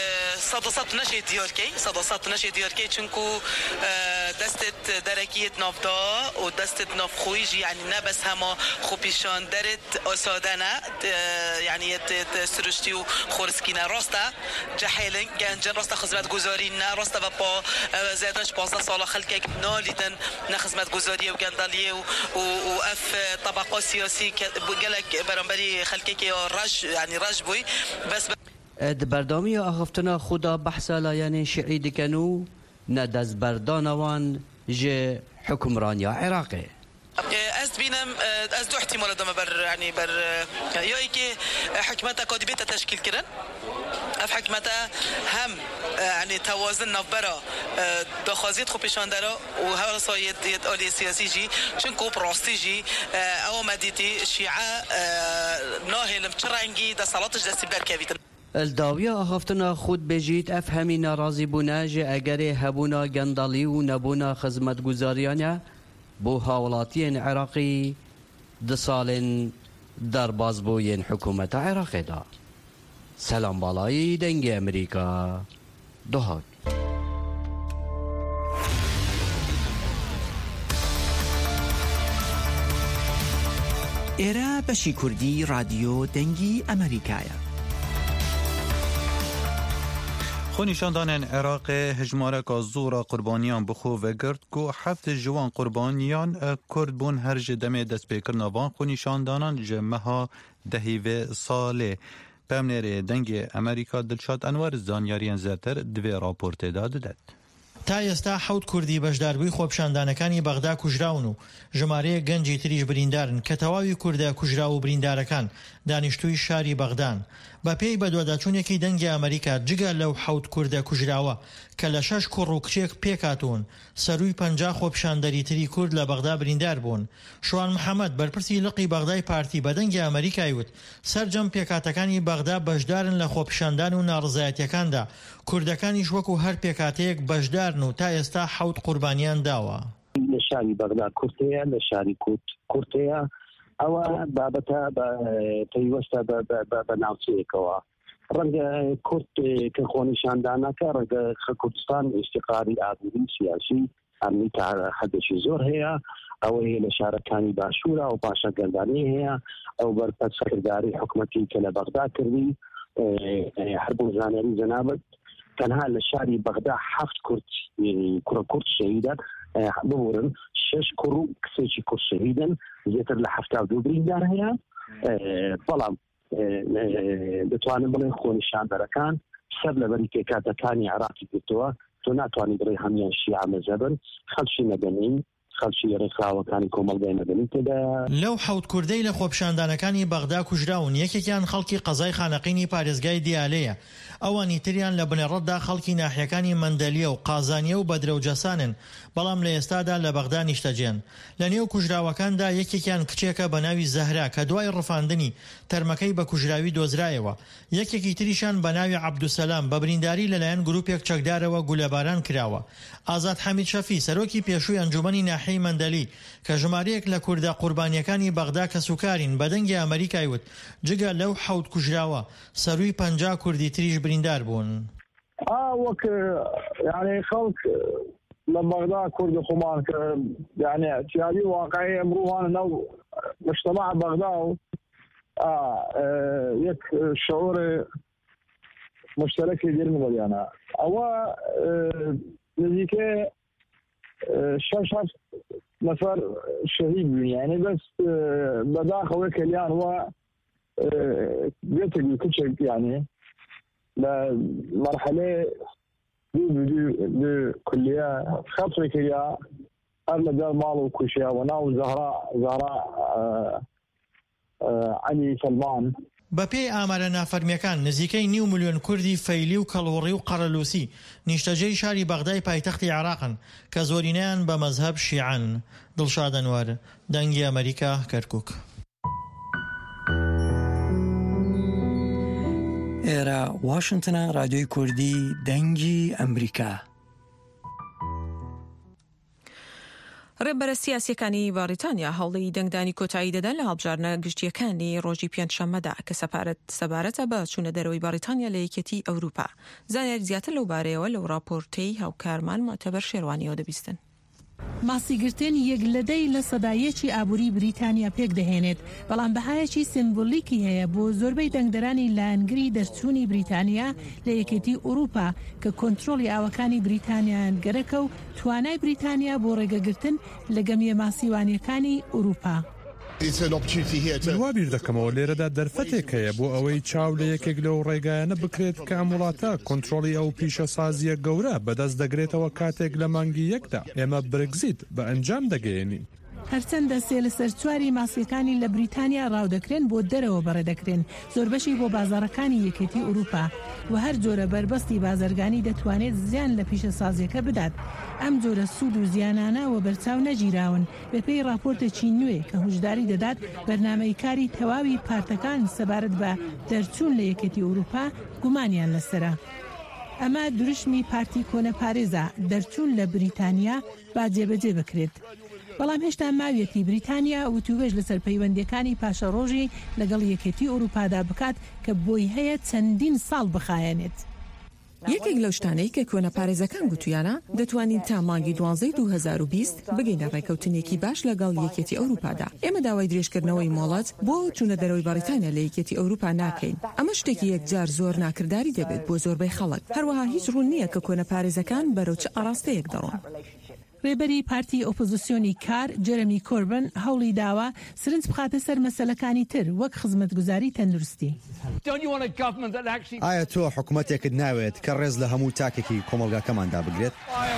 صداصات نشي دياركي صداصات نشي دياركي چونكو دستت دركيت نافدا و دستت ناف خويجي يعني نبس هما خوبيشان درت أسادنا يعني سرشتي و خورسكينا راستا جحيلن جنجن راستا خدمت گزارينا راستا با زادش پانزده سال خلقك ناليدن نخدمت گزاري و گنداليه و اف طبقه سياسي قالك برانبري خلقك رج يعني رج بوي بس اد بردامی آخفتنا خدا بحثا لایان شیعی دکنو ندز بردانوان جه حکمرانی عراقی از بینم از دو احتمال دم بر يعني بر یا اینکه حکمت کادیبیت تشکیل کردن اف حکمت هم يعني توازن نفبرا دخازیت خوب پیشاندرا و هر سایت آلی سیاسی جی چون کوب راستی جی او مدیتی شیعه ناهلم چرنگی دا صلاتش دستی بر کویتن الداویه آخفتنا خود بجید افهمی ناراضی بونه جه اگر هبونا گندالی و نبونا خدمت گزاریانه بو هاولاتی عراقی ده سال در بازبوین حکومت عراقی دا. سلام بالای دنگ امریکا دوهاک. ایرا بشی کردی رادیو دنگی امریکایه. خونیشاندان عراق هجماره که زورا قربانیان بخو و گرد گو هفت جوان قربانیان کرد بون هر جدمه دست پیکر نوان خونیشاندانان جمعها دهیوه ساله پمنر دنگ امریکا دلشاد انوار زانیاریان زیاتر دوی راپورت داده داد. تا ئێستا حەوت کوردی بەشداربووی خۆپیشاندانەکانی بەغدا کوژراون و ژمارەیە گەنجی تریش بریندارن کە تەواوی کوردە کوژرا و بریندارەکان دانیشتووی شاری بەغدان بە پێی بەدواداچوونێکی دەنگی ئەمریکا جگە لەو حەوت کوردە کوژراوە کە لە شەش کوڕ و کچێک پێکاتون سەرووی پەنجا خۆپیشاندەری تری کورد لە بەغدا بریندار بوون. شوان محەممەد بەرپرسی لقی بەغدای پارتی بە دەنگی ئەمریکای وت سەرجەم پێکاتەکانی بەغدا بەشدارن لە خۆپیشاندان و ناڕزایەتیەکاندا کوردەکانیش وەکو هەر پێکاتەیەک بەشدارن و تا ئێستا حەوت قوربانیان داوە. لە شاری بەغدا کورتەیە لە شاری کورتەیە ئەوە بابەتە پەیوەستە بە ناوچەیەکەوە ڕەنگە کورد کە خۆنیشاندانەکە ڕەنگە کوردستان ئیشتیقاری ئابووری سیاسی ئەمنی تا حەدێکی زۆر هەیە ئەوەیە لە شارەکانی باشوورە و پاشە گەندانی هەیە ئەو بەرپەت سەکرداری حکومەتی کە لە بەغدا کردی هەر بۆ زانیاری جەنابەت تەنها لە شاری بەغدا حەفت کورد کوڕە کورد شەهیدە ببورن شش کوڕ و کچێکی کورد شەهیدن زیاتر لە حەفتا و دوو بریندار هەیە بەڵام دەتوانم بڵێن خۆنیشاندەرەکان سەر لەبەری پێکاتەکانی عراقی گرتووە تۆ ناتوانانی بڵێ هەمیان شیعە مەزهبن خەڵکی مەدەنین خەڵکی ڕێکخراوەکانی کۆمەڵگەی مەدەنی تێدایە. لەو حەوت کوردەی لە خۆپیشاندانەکانی بەغدا کوژراون یەکێکیان خەڵکی قەزای خانەقینی پارێزگای دیالەیە ئەوانی تریان لە بنێڕەتدا خەڵکی ناحیەکانی مەندەلیە و قازانیە و بەدرە و جەسانن بەڵام لە ئێستادا لە بەغدا نیشتەجێن. لە نێو کوژراوەکاندا یەکێکیان کچێکە بە ناوی زەهرا کە دوای ڕفاندنی تەرمەکەی بە کوژراوی دۆزرایەوە یەکێکی تریشان بە ناوی عەبدوسەلام بە برینداری لەلایەن گروپێک چەکدارەوە گولەباران کراوە. ئازاد حەمید شەفی سەرۆکی پێشووی ئەنجومەنی ناحیەی مەندەلی کە ژمارەیەک لە کوردە قوربانیەکانی بەغدا کە سوکارین بە دەنگی ئەمریکای وت جگە لەو حەوت کوژراوە سەرووی پەنجا کوردی تریش بریندار بوون. وەک یعنی خەڵک لە بەغدا کورد خۆمان کە یعنی احتیاجی واقعی ئەمڕۆوانە نەو مجتمع بەغدا و یەک شعور مشترکی دێرمە بەریانە ئەوە نزیکەی شش هەفت نفر شهید بوون یعنی بس بداخل کلیان و بيتقي كل شيء يعني لمرحلة دو دو دو كلية خطوة كلية أغلى دار مال وكل شيء وناو زهراء زهراء علي سلمان بە پێی ئامارە نافەرمیەکان نزیکەی نیو ملیۆن کوردی فەیلی و کەڵوڕی و قەرەلووسی نیشتەجێی شاری بەغدای پایتەختی عێراقن کە زۆرینەیان بە مەزهەب شیعەن. دڵشاد ئەنوار دەنگی ئەمریکا کەرکووک. ئێرە واشنگتنە رادیۆی کوردی دەنگی ئەمریکا. ڕێبەرە سیاسیەکانی باریتانیا هەوڵی دەنگدانی کۆتایی دەدەن لە هەڵبژارنە گشتیەکانی ڕۆژی پێنجشەممەدا کە سەپارەت سەبارەتە بە چوونە دەرەوەی باریتانیا لە یەکێتی ئەوروپا. زانیاری زیاتر لەو بارەیەوە لەو راپۆرتەی هاوکارمان مۆتەبەر شێروانیەوە دەبیستن. ماسیگرتن یەک لەدەی لە سەدایەکی ئابووری بریتانیا پێک دەهێنێت، بەڵام بەهایەکی سمبۆلیکی هەیە بۆ زۆربەی دەنگدەرانی لایەنگری دەرچوونی بریتانیا لە یەکێتی ئەوروپا کە کۆنتڕۆلی ئاوەکانی بریتانیان گەرەکە و توانای بریتانیا بۆ ڕێگەگرتن لە گەمیە ماسیوانیەکانی ئەوروپا. وا بیر دەکەمەوە لێرەدا دەرفەتێک هەیە بۆ ئەوەی چاو لە یەکێک لەو ڕێگایانە بکرێت کە ئەم وڵاتە کۆنتڕۆلی ئەو پیشە سازیە گەورە بەدەست دەگرێتەوە کاتێک لە مانگی یەکدا ئێمە برگزیت بە ئەنجام دەگەێنین. هەرچەندە سێ لەسەر چواری ماسیەکانی لە بریتانیا ڕاودەکرێن بۆ دەرەوە بەڕێدەکرێن، زۆربەشی بۆ بازارەکانی یەکێتی ئەوروپا و هەر جۆرە بەربەستی بازرگانی دەتوانێت زیان لە پیشە سازیەکە بدات. ئەم جۆرە سوود و زیانانە و بەرچاو نەگیراون بەپێی راپۆرتێکی نوێ کە هوشداری دەدات بەرنامەی کاری تەواوی پارتەکان سەبارەت بە دەرچوون لە یەکێتی ئەوروپا گومانیان لەسرە. ئەمە دروشمی پارتی کۆنە پارێزە دەرچوون لە بریتانیا با جێبەجێ بکرێت. بەڵام هێشتا ماویەتی بریتانیا وتوێژ لەسەر پەیوەندیەکانی پاشە ڕۆژی لەگەڵ یەکێتی ئەوروپادا بکات کە بۆی هەیە چەندین ساڵ بخایەنێت. یەکێک لەو شتانەی کە کۆنە پارێزەکان گوتویانە دەتوانین تا مانگی دوانزەی دوو هەزار و بیست بگەینە ڕێکەوتنێکی باش لەگەڵ یەکێتی ئەوروپادا. ئێمە داوای درێژکردنەوەی مۆڵەت بۆ چوونە دەرەوەی باریتانیا لە یەکێتی ئەوروپا ناکەین. ئەمە شتێکی یەکجار زۆر ناکرداری دەبێت بۆ زۆربەی خەڵک. هەروەها هیچ ڕوون نییە کە کۆنە پارێزەکان بەرەو چ ئاراستەیەک دەڕۆن. ڕێبەری پارتی ئۆپۆزیسیۆنی کار جەرەمی کۆربن هەوڵی داوە سرنج بخاتە سەر مەسەلەکانی تر وەک خزمەتگوزاری تەندروستی. ئایا تۆ حکوومەتێکت ناوێت کە ڕێز لە هەموو تاکێکی کۆمەلگاکەماندا بگرێت؟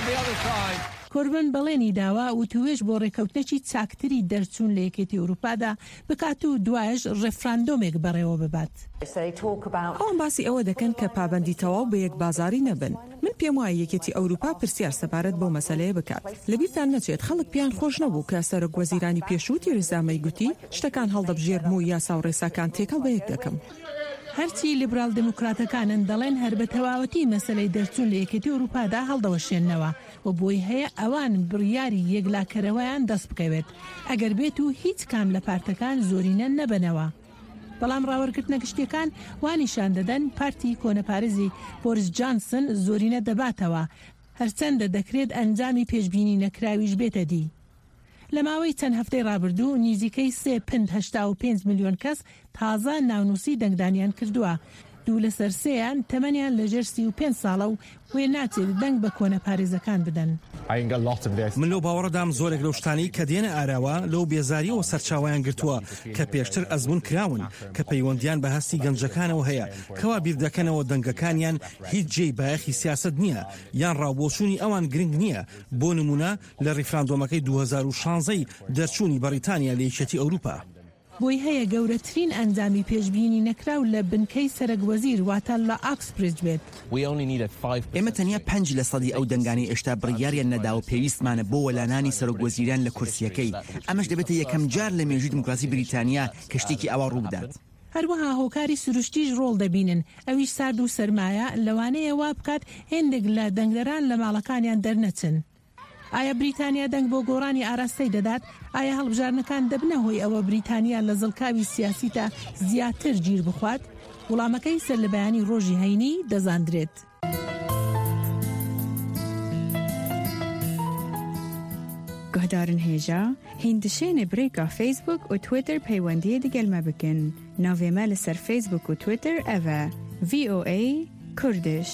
کۆربن بەڵێنی داوا و توێژ بۆ ڕێکەوتنێکی چاکتری دەرچوون لە یەکێتی ئەوروپادا بکات و دوایش ڕێفراندۆمێک بەڕێوە ببات. ئەوان باسی ئەوە دەکەن کە پابەندی تەواو بە یەک بازاری نەبن. من پێم وایە یەکێتی ئەوروپا پرسیار سەبارەت بۆ مەسەلەیە بکات. لەبیرتان نەچێت خەڵک پیان خۆش نەبوو کە سەرۆک وەزیرانی پێشووتی ڕێزامەی گوتی شتەکان هەڵدەبژێرم و یاسا و ڕێساکان تێکەڵ بە یەک دەکەم. هەرچی لیبرال دموکراتەکانن دەڵێن هەر بە تەواوەتی مەسەلەی دەرچوون لە یەکێتی ئەوروپادا هەڵدەوەشێننەوە و بۆی هەیە ئەوان بڕیاری یەکلاکەرەوەیان دەست بکەوێت ئەگەر بێت و هیچ کام لە پارتەکان زۆرینە نەبنەوە. بەڵام ڕاوەرگرتنە گشتیەکان وانیشان دەدەن پارتی کۆنەپارێزی بۆریس جانسن زۆرینە دەباتەوە، هەرچەندە دەکرێت ئەنجامی پێشبینی نەکراویش بێتە دی. لە ماوەی چەند هەفتەی ڕابردوو نزیکەی سێ پند هەشتا و پێنج میلیۆن کەس تازە ناونووسی دەنگدانیان کردووە. دوو لەسەر سێیان تەمەنیان لەژێر سی و پێنج ساڵە و وێ ناچێت دەنگ بە کۆنە پارێزەکان بدەن. من لەو باوەڕدام زۆرێک لەو شتانی کە دێنە ئاراوە لەو بێزاریەوە سەرچاویان گرتووە کە پێشتر ئەزمون کراون کە پەیوەندیان بە هەستی گەنجەکانەوە هەیە کەوا بیردەکەنەوە دەنگەکانیان هیچ جێی بایەخی سیاست نییە یان ڕاوبۆچوونی ئەوان گرنگ نییە. بۆ نمونە لە ڕیفراندۆمەکەی دوو هەزار و شانزەی دەرچوونی بەریتانیا لە یەکێتی ئەوروپا. بۆی هەیە گەورەترین ئەنجامی پێشبینی نەکراو لە بنکەی سەرۆکوەزیر واتە لە ئاکسبریج بێت. ئێمە تەنیا پەنج لە سەدی ئەو دەنگانی ئێشتا بڕیاریان نەدا و پێویستمانە بۆ وەلانانی سەرۆکوەزیران لە کورسیەکەی. ئەمەش دەبێتە یەکەم جار لە مێژووی دموکراسی بریتانیا کە شتێکی ئەوە ڕوو بدات. هەروەها هۆکاری سروشتیش ڕۆڵ دەبینن، ئەویش سارد و سەرمایە لەوانەیە وا بکات هێندێک لە دەنگدەران لە ماڵەکانیان دەرنەچن. ئایا بریتانیا دەنگ بۆ گۆڕانی ئاراستەی دەدات؟ ئایا هەڵبژارنەکان دەبنە هۆی ئەوە بریتانیا لە زڵکاوی سیاسیدا زیاتر گیر بخوات؟ وڵامەکەی سەر لە بەیانی ڕۆژی هەینی دەزاندرێت. گۆهدارن هێژە هیندشێنە برێکا فیسبوک و تویتر پەیوەندیە دەگەلمە بکەن. ناوێمە لەسەر فیسبوک و تویتر ئەڤە ڤی ئۆ ئەی کوردش.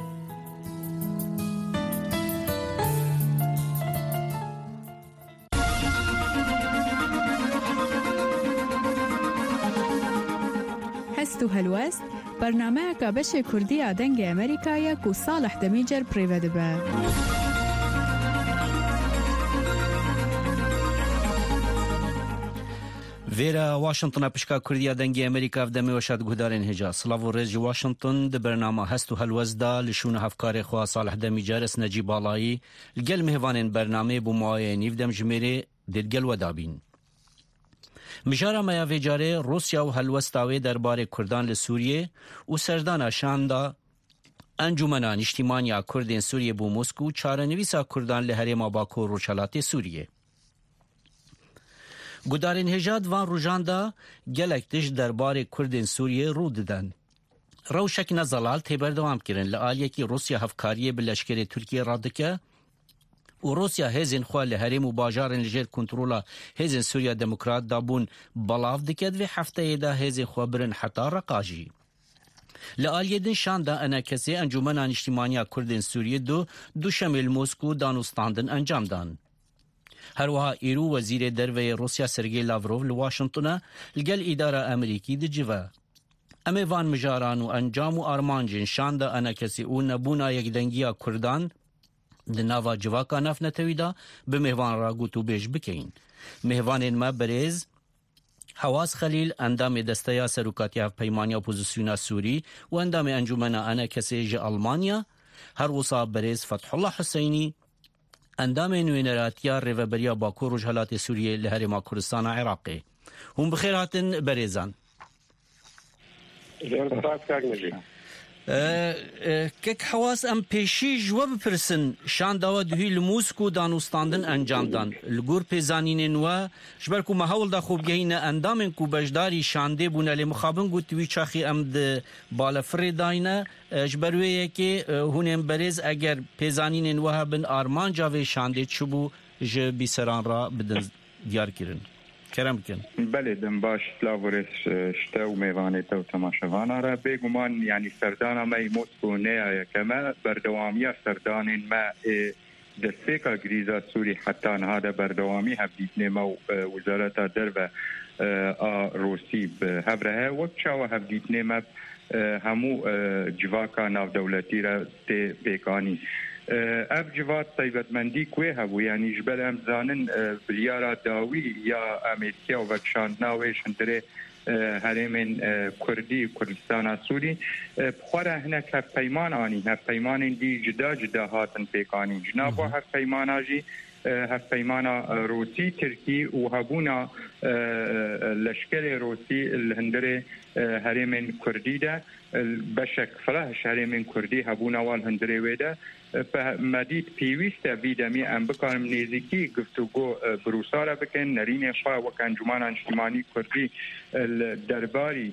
هەست و هەلوەست بەرنامەیەکە بەشێ کوردیە دەنگی ئەمریکایە و ساڵح دەمیجەر پڕێوە دەبە. Vêra Washingtona pişka Kurdiya dengê Amerîka ev demê weşat guhdarên hêja. Silav û rêz ji Washington di bernama hest û helwez da li şûna hevkarê xwe Salih Demîcares Necîb Alayî li gel mihêvanên bernamê bû muayê nîv dem ji mêrê dêdgel we dabîn. Mijara me ya vê carê Rusya û helwesta wê derbarê Kurdan li Sûriyê û serdana şanda Encûmena Niştimaniya Kurdên Sûriyê bû Moskû çarenivîsa Kurdan li herêma Bakur û Rûçelatê Sûriyê. گودارین هجاد وان روجاندا گلک تش درباره کردین سوریه رو ددن. روشک نزلال تبر دوام کرن لآلیه کی روسیا هفکاریه بلشکر ترکیه رادکه و روسیا هزین خواه لحریم و باجارن لجیر کنترولا هزین سوریا دموکرات دابون بلاف دکد و هفته دا هزین خواه برن حتا رقاجی. لآلیه دن شانده انا کسی انجومن اجتماعی کردین سوریه دو دو شمل موسکو دانوستاندن انجام دان. هر وها ایرو وزیر دروی روسیا سرگی لاوروف لواشنطنه لگل اداره امریکی دی جوه. امی وان مجاران و انجام و آرمانجین شانده انا کسی او نبونا یک دنگیا کردان د ناوا جواکا نف نتویدا به مهوان را گوتو بیش بکین. مهوان ما بریز حواس خلیل اندام دستیا سروکاتی هف پیمانی اپوزیسیونا سوری و اندام انجمن انا کسی جه آلمانیا هر وصا بریز فتح الله حسینی اندام نوینراتیا ریوبریا باکو رجحلات سوریه لهرما کردستان عراقی. هم بخیراتن بریزان. کک حواس ام پیشی جواب پرسن شان داوا دوی لموسکو دانوستاندن انجام دان لگور پیزانین و جبرکو محاول دا خوب گهین اندامن کو بجداری شانده بونه لمخابن گو توی چاخی ام ده بالفری داینه جبرویه که هونم بریز اگر پیزانین و بن آرمان جاوی شانده چبو جه بی سران را بدن دیار کرن کرم کن. بله دم باش لاورس شتا و میوانه تو تماشاوانا را بگمان یعنی سردان ما موسکو نه کما بردوامی سردان ما دستیکا گریزا سوری حتی نهاده بردوامی هفدیتنه ما وزارت در و روسی به هبره وقت شاوه هفدیتنه ما همو جواکا ناو دولتی را تی بیکانی اف جوات طیبتمندی کوی هبو یعنی جبل ام زانن بلیارا داوی یا امریکا و وکشاند ناویش اندره هرمن کردی کردستان سوری بخوره هنک هف پیمان آنی هف پیمان دی جدا جدا هاتن پیکانی جنابو هف پیمان آجی هف پیمان روسی ترکی و هبونا لشکر روسی الهندره هرمن کردی ده بشک فلاش هرمن کردی هبونا والهندره ویده مدید پیوسته بیدمی ام بکارم نیزیکی گفتگو بروسارا بکن نرین خواه و کنجمان اجتماعی کردی درباری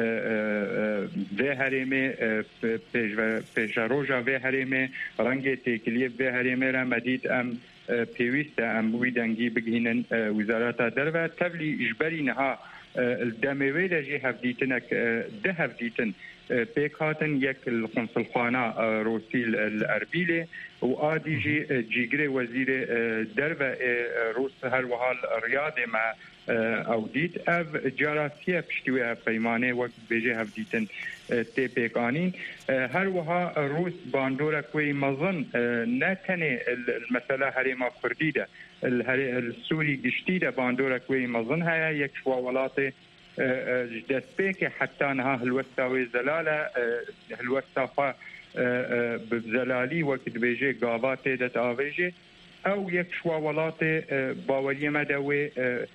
به هرمه پیش روژا به هرمه رنگ تکلیه به هرمه را مدید ام پیوسته ام ویدنگی بگینن وزارت در و تبلی اجبری نها الدموی لجی هفدیتنک ده هفدیتن پیکاتن یک القنصلخانه روسی الاربیله و آدیجی جیگر وزیر در و روس هر وحال ریاض ما او دید او جاراسیه پشتوی پیمانه وقت بیجه هفدیتن تی پیکانین هر وها روس باندورا کوی مظن نه تنه المسئله هریما کردی ده السوری گشتی ده باندورا کوی مظن های یک شواولات دستبيك حتى نها هلوستا وزلالة هلوستا خا بزلالي وقت بيجي قاوات دت آويجي أو يكشوا ولات باولي مدوي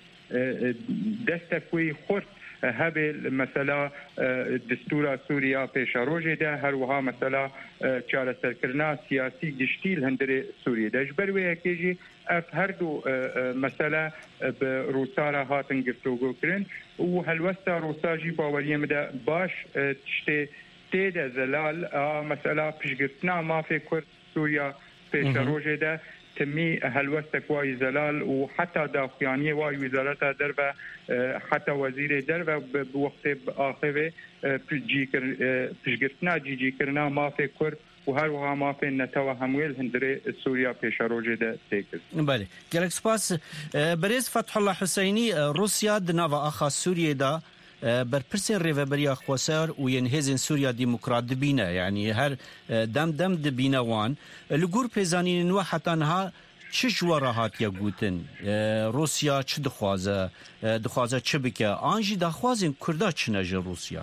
دستكوي خرط هبه مثلا دستور سوریا پیش روجه ده هر وها مثلا چاره سرکرنا سیاسی گشتیل هندره سوریه ده جبروی کیجی اف هر دو مثلا به روسارا هاتن گفتگو کرن و هلوستا روساجی باوریه مده باش تشته تیده زلال مثلا پیشگرتنا مافی کرد سوریا پیش روجه ده تمی هلوستك واي زلال وحتى داخليانية واي وزارتها دربة حتى وزير دربة بوقت آخره بجيكرنا جيجيكرنا ما في كرد وهر وها ما في نتوى همويل هندري سوريا پیش روجه ده تيكر. بله. گلک سپاس بريز فتح الله حسيني روسيا دناوا آخا سوريا دا برپرسین ریوبریا خواسر و ینهزن سوریا ديمقراط دبینه یعنی هر دم دم دبینه وان لگور پیزانین و حتی نها چه جواره هات یا گوتن روسیا چه دخوازه دخوازه چه بکه آنجی دخوازن کرده چه نجه روسیا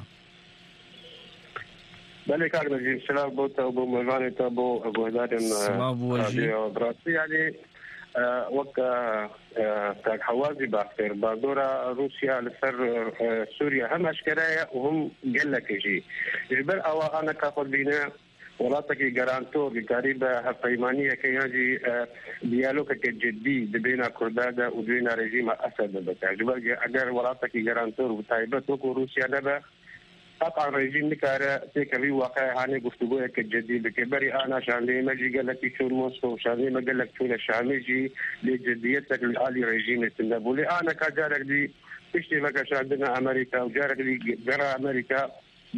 بله کار نجیم سلام بو تا بو مهمان تا بو اگوهدارن رادیو براسی یعنی وقت تاك حوازي باكتر باردورا روسيا لسر سوريا هم اشكرايا وهم قال لك يجي جبر او انا كاخذ بينا ولاتك جرانتور قريبة هفيمانية كيانجي ديالوج كجدي بين كردادا وبين رجيم أسد بتاع أجر ولاتك جرانتور وتايبت وروسيا دبا قطعا رجيم نكارة تكبي واقع هاني قفتقوه كجدي بكبري أنا شاني مجي قال لك شو موسكو شاني ما قال لك شو الشامجي لجديتك الآلي رجيم السنغافوري أنا كجارك دي تشتي لك عندنا أمريكا وجارك دي جرى أمريكا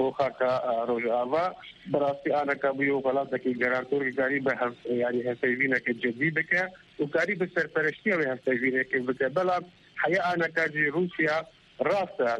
بوخاكا روجافا براسي أنا كبيو خلاصك جرانتور قريبة يعني هسيبينك الجدي بك وقريب السرپرشتي وهسيبينك بك بلا حقيقة أنا كاجي روسيا راسا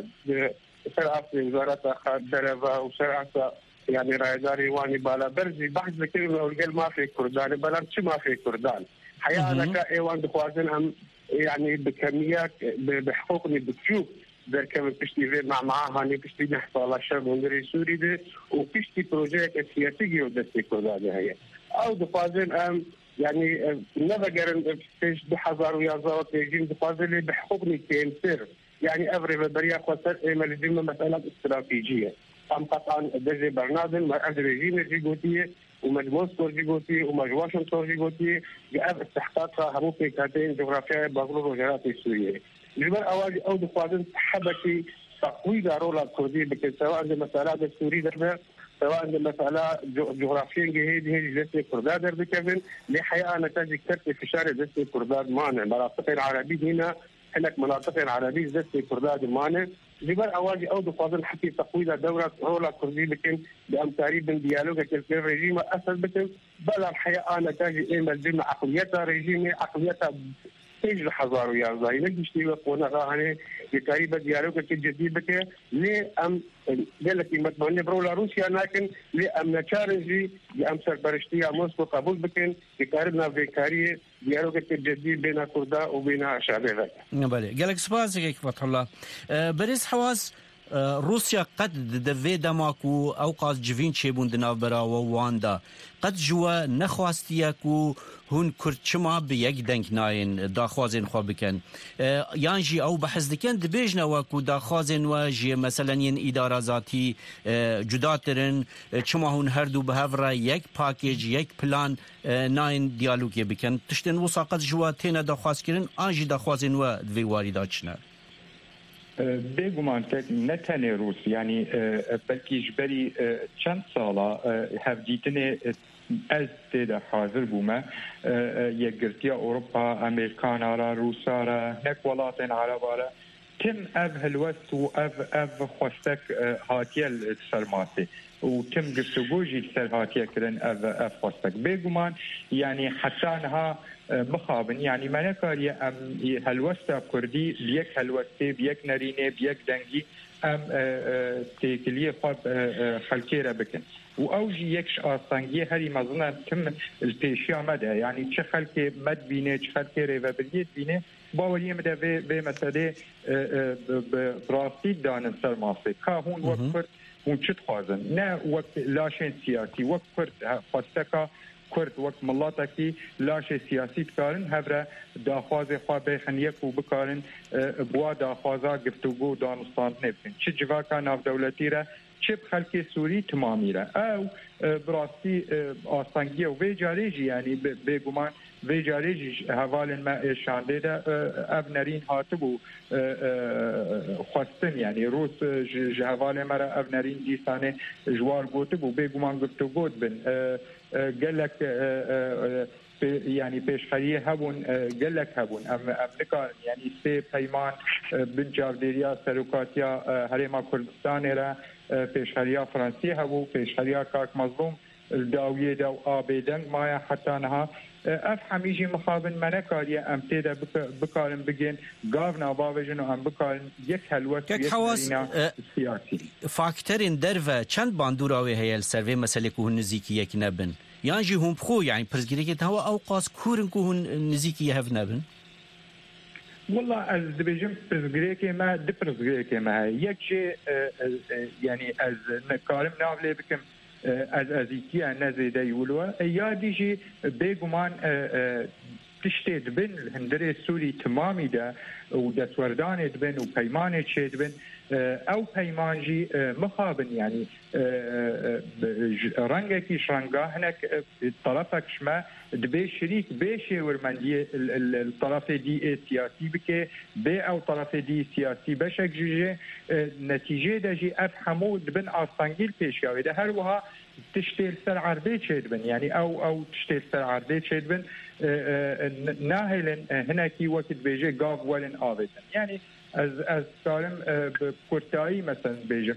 سرعة وزارة خارجية وسرعة يعني رايداري واني بالا برزي بحث ذكر وقال ما في كردان بلا شو ما في كردان حقيقة أنا كايوان دخوازن هم يعني بكميات بحقوقني بتشوف ذلك بشتي مع معها هاني بشتي نحصل على الشرق هنغري سوري ده وبشتي بروجيكت سياسي ودستي كردان هي أو دخوازن أم يعني نفقر فيش بحذر ويازار تيجين دخوازن بحقوقني كيمسر يعني أفري بدريا خسر إيه ملزمة مسألة استراتيجية أم قطعا دزي برنادن ما أدري رجيم جيجوتية ومجموس كورجيجوتي ومجواشنطن جيجوتي جاء استحقاقها همو في كاتين جغرافيا بغلو وجهات السورية. جبل أواجي أو دفعين حبكي تقويض رولا الكردي بك سواء عند مسألة السوري درنا سواء عند مسألة جغرافيا جهيد هي جلسة كرداد در بكفن لحياة نتاج كتير في شارع جلسة كرداد مانع مناطق العربية هنا هناك مناطق العربية جلسة كرداد مانع جبل أواجي أو دفعين حكي تقويض دورة رولا الكردي بكن بأمتاري بن ديالوج كالكير رجيم أسد بكن بلا الحياة نتاج إيه ملزمة عقليتها رجيمي عقليتها تيج الحضار ويا زاي نجش تي وقونا غاني تقريبا ديالوج كجديد بك لي ام قال لك متمنى برولا روسيا لكن لي ام نتشارجي ام سربرشتي موسكو قبول بكن يقاربنا فيكاري ديالوج كجديد بين كردا وبين شعبها. بله قال لك سبازك فتح الله بريس حواس روسيا قد دفي دماكو اوقات جوين شيبون دنابرا وواندا قد جوا نخواستياكو هون كرتشما بيك دنك ناين داخوازن خو بكن يانجي او بحث دكن دبيجنا وكو داخوازن واجي مثلا ين اداره ذاتي جداترن چما هون هر دو بهفرا يك باكيج يك بلان ناين ديالوج بكن تشتن وساقت جوا تينا داخواز كرن انجي داخوازن و دوي وارداتشنا بێگومان نەتەنێ رووس ینی بەلکی ژبەری چەند ساڵە هەفدیتنێ ئەس تێدا حاضر بوومە یەکگرتیە ئەوروپا ئەمریکانارە رووسارە نەک وڵاتێن عەرەبارە تم ئەv هەلوەست و ئەv ئەv خۆستەک هاتیە سەرماسێ و تم گفتوگۆژی سەر هاتیەکردن ئەv ئەv خۆستەک بێگومان ینی حەتانها بخابن يعني ما نكاري ام هلوستا كردي بيك هلوستي بيك نرينه بيك دنجي ام تيكليه خاب خلكيره بكن واوجي يكش اصانجي هري مظنه تم البيشيا مدى يعني تش خلكي مد بينه تش خلكي ريفابيليت بينه باوريه مدى به مساله براسي دان سرماسي كا هون وقت هون چت خوازن نه وقت لاشن سياسي وقت خاصتك كرد وقت ملاتكي لاشي سياسي تكارن هفرا داخواز خواه خنيك وبكارن بوا داخوازا گفتگو دانستان نبكن چه جواكا ناف دولتي را چه بخلق سوري تمامي را او براسي آسانگيه و ويجاريجي يعني بگمان ويجاريجي هوال ما شانده دا او نرين هاتبو خواستن يعني روس جهوال مرا او نرين ديستانه جوار گوتبو بگمان گفتگو بن قال لك يعني بيشخريه هبون قال لك هبون امريكا يعني سي بيمان بن جارديريا سروكاتيا هريما كردستان را بيشخريه فرنسيه هبو بيشخريه كاك مظلوم الداويه دو ابيدن ما حتى نها اف حميجي مخابن منكاريه ام تيدا بكارن بجين غافنا باوجن ام بكارن يك هلوت يك حواس سياسي فاكتورين درفه چند باندوراوي هي السيرفي مساله كو نزيكي يك نبن يانجي هم بخو يعني برزغريكه هو اوقاس كورن كو نزيكي هف نبن والله از دبيجم برزغريكه ما دبرزغريكه ما يك يعني از نكارم ناولي بكم از ازیکی نزیده یولو یا دیجی بگمان تشتي دبن الهندري السوري تمامي ده ودسوردان دبن وبيمان تشي دبن او بيمانجي مخابن يعني رنگكي شرنگا هناك طرفك شما دبي شريك بيشي ورمندي الطرف دي السياسي بكي بي او طرف دي سياسي بشك جيجي نتيجه دجي افهمو دبن اصانجيل بيشكاوي ده هر وها تشتيل سر عربي تشيدبن يعني او او تشتيل سر عربي تشيدبن ناهلن هناكي وقت بيجي قاف ولن آبتن يعني از از سالم بكورتاي مثلا بيجم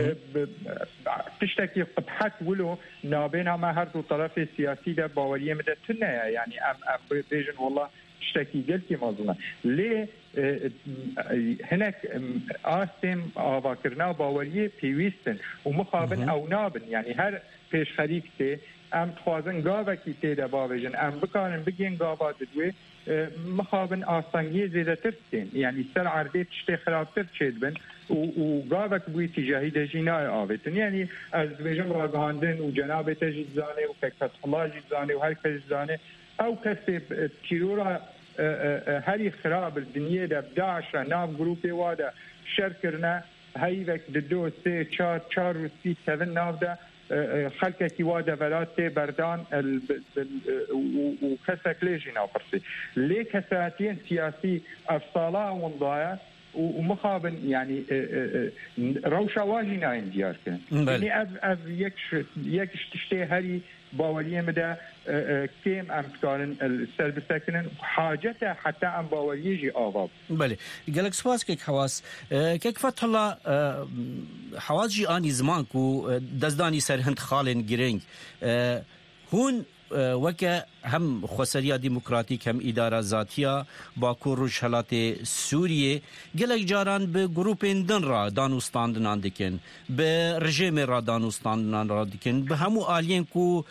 تشتكي قبحت ولو نابينا ما هر دو طرف السياسي ده باوريه مدى تنيا يعني ام ام بيجن والله تشتكي قلتي مظلمه ليه هناك آسم آواكرنا باوريه بيويستن ومخابن او نابن يعني هر پیش خریکتی ام خوازن گاوه کی تیده باویجن ام بکارن بگین گاوه ددوی مخابن آسانگی زیده ترسین یعنی سر عربی تشتی خرابتر چید بن و گاوه کبوی تجاهی دجینای آویتن یعنی از بیجن راگهاندن و جناب تجید زانه و فکت الله جید زانه و هر کس زانه او کسی تیرورا هری خراب الدنیا ده بداعش نام گروپی واده شرکرنا هیوک دو سه چار چار و سی سون ناف ده خلكي وادا فلاتي بردان وكسك ليجي ناقصي ليه كساتين سياسي افصالا ونضايا ومخابن يعني روشة واجنا انديار كان يعني اف اف يكش يكش تشتي هري باوليه مدى كيم ام تكارن السلب ساكنن حاجته حتى ام باوليه جي آباب بله قالك سواس كيك حواس كيك فتح الله حواس جي اني زمان كو دزداني سر هند خالن جرينج هون وكا هم خسرية ديمقراطيك هم إدارة ذاتية باكو رجحلات سورية قلق جاران بجروبين دن را دانوستاندنان دكن برجيم را دانوستاندنان را دكن بهمو آلين كو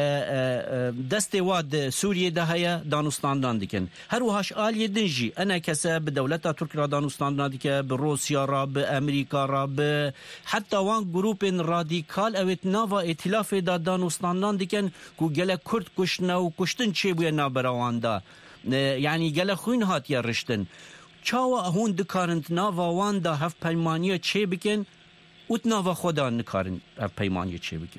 دست واد سورية دهيا دانوستاندنان دكن هروهاش آلية دنجي أنا كسا بدولتا ترك را دانوستاندنان دكن بروسيا را بأمريكا را حتى وان جروبين راديكال اوت نافا ائتلاف دا دانوستاندنان دكن كو قلق كرد كشنا و کشتن چه بوی نابراواندا یعنی گله خوین هات یا رشتن چاوا هون دکارند ناواندا هف پیمانی چه بکن اوت ناوا خدا نکارن هف پیمانی چه بکن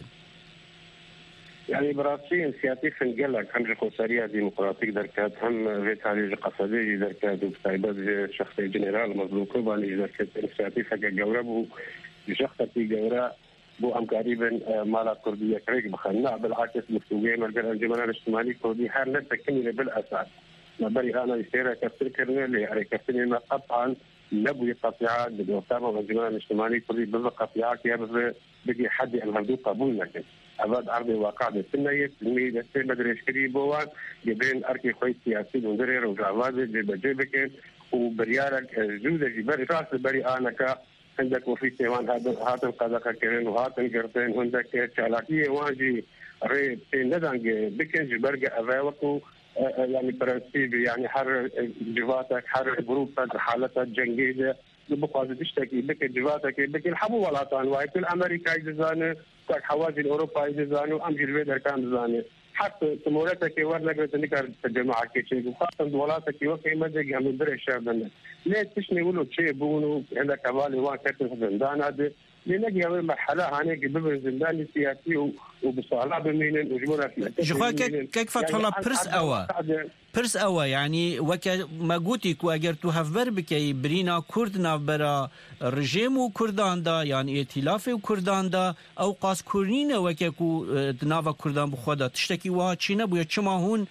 يعني براسين سياسي فنجلك هم جقوسارية ديمقراطيك دركات هم فيتالي قصدي دركات وبتايبات شخصي جنرال مظلوم باني دركات سياسي فكا جورب وشخصي جورب بو ام قريبا مالا كردية كريك بخلنا بالعكس مكتوبين مرجع الجمال الاجتماعي كردي حال لا تكمل بالاساس ما بري انا يصير كثير كرني اللي يعني كثير ما قطعا نبوي قطيعات بالوثابه الجمال الاجتماعي كردي بالقطيعات يا بقي حد الهردو قبول لكن اباد عربي واقع بالسنيه تلميذ السيد بدر الشكري بوان يبين اركي خوي سياسي وندير وجعواد بجيبك وبريارك جوده جبر راس بري انا ك عندك وفي سيوان هاتن قدقة كرين وهاتن كرتين عندك شالاكية واجي ريب ندانج بكنج برجع أفاوكو يعني برنسيبي يعني حر جواتك حر بروبك حالتها جنجيدة بقى تشتكي بك جواتك بك الحبو ولا طان واي كل أمريكا يجزانه كل حواجي أوروبا يجزانه أمجي الويدر كان جزانه حتى تمورتك ورنك تنكر الجماعة كيشيك وخاصة دولاتك وكي مدق هم بري الشاب ليه تشني ولو شيء بونو عندك كبالي وان كتن زندان هذا لنجي أول مرحلة هانيك ببر زندان سياسي وبصالة بمين وجمهورة جخوا كيف فتح الله برس أوا برس أوا يعني وكا ما قلتك وأجر تهفر بكي برينا كردنا برا رجيم وكردان دا يعني ائتلاف وكردان دا أو قاس كورنينا وكا كو نافا كردان بخودا تشتكي واتشينا بويا چما هون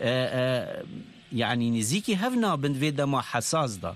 يعني نزيكي هفنا بندفيدا ما حساس دا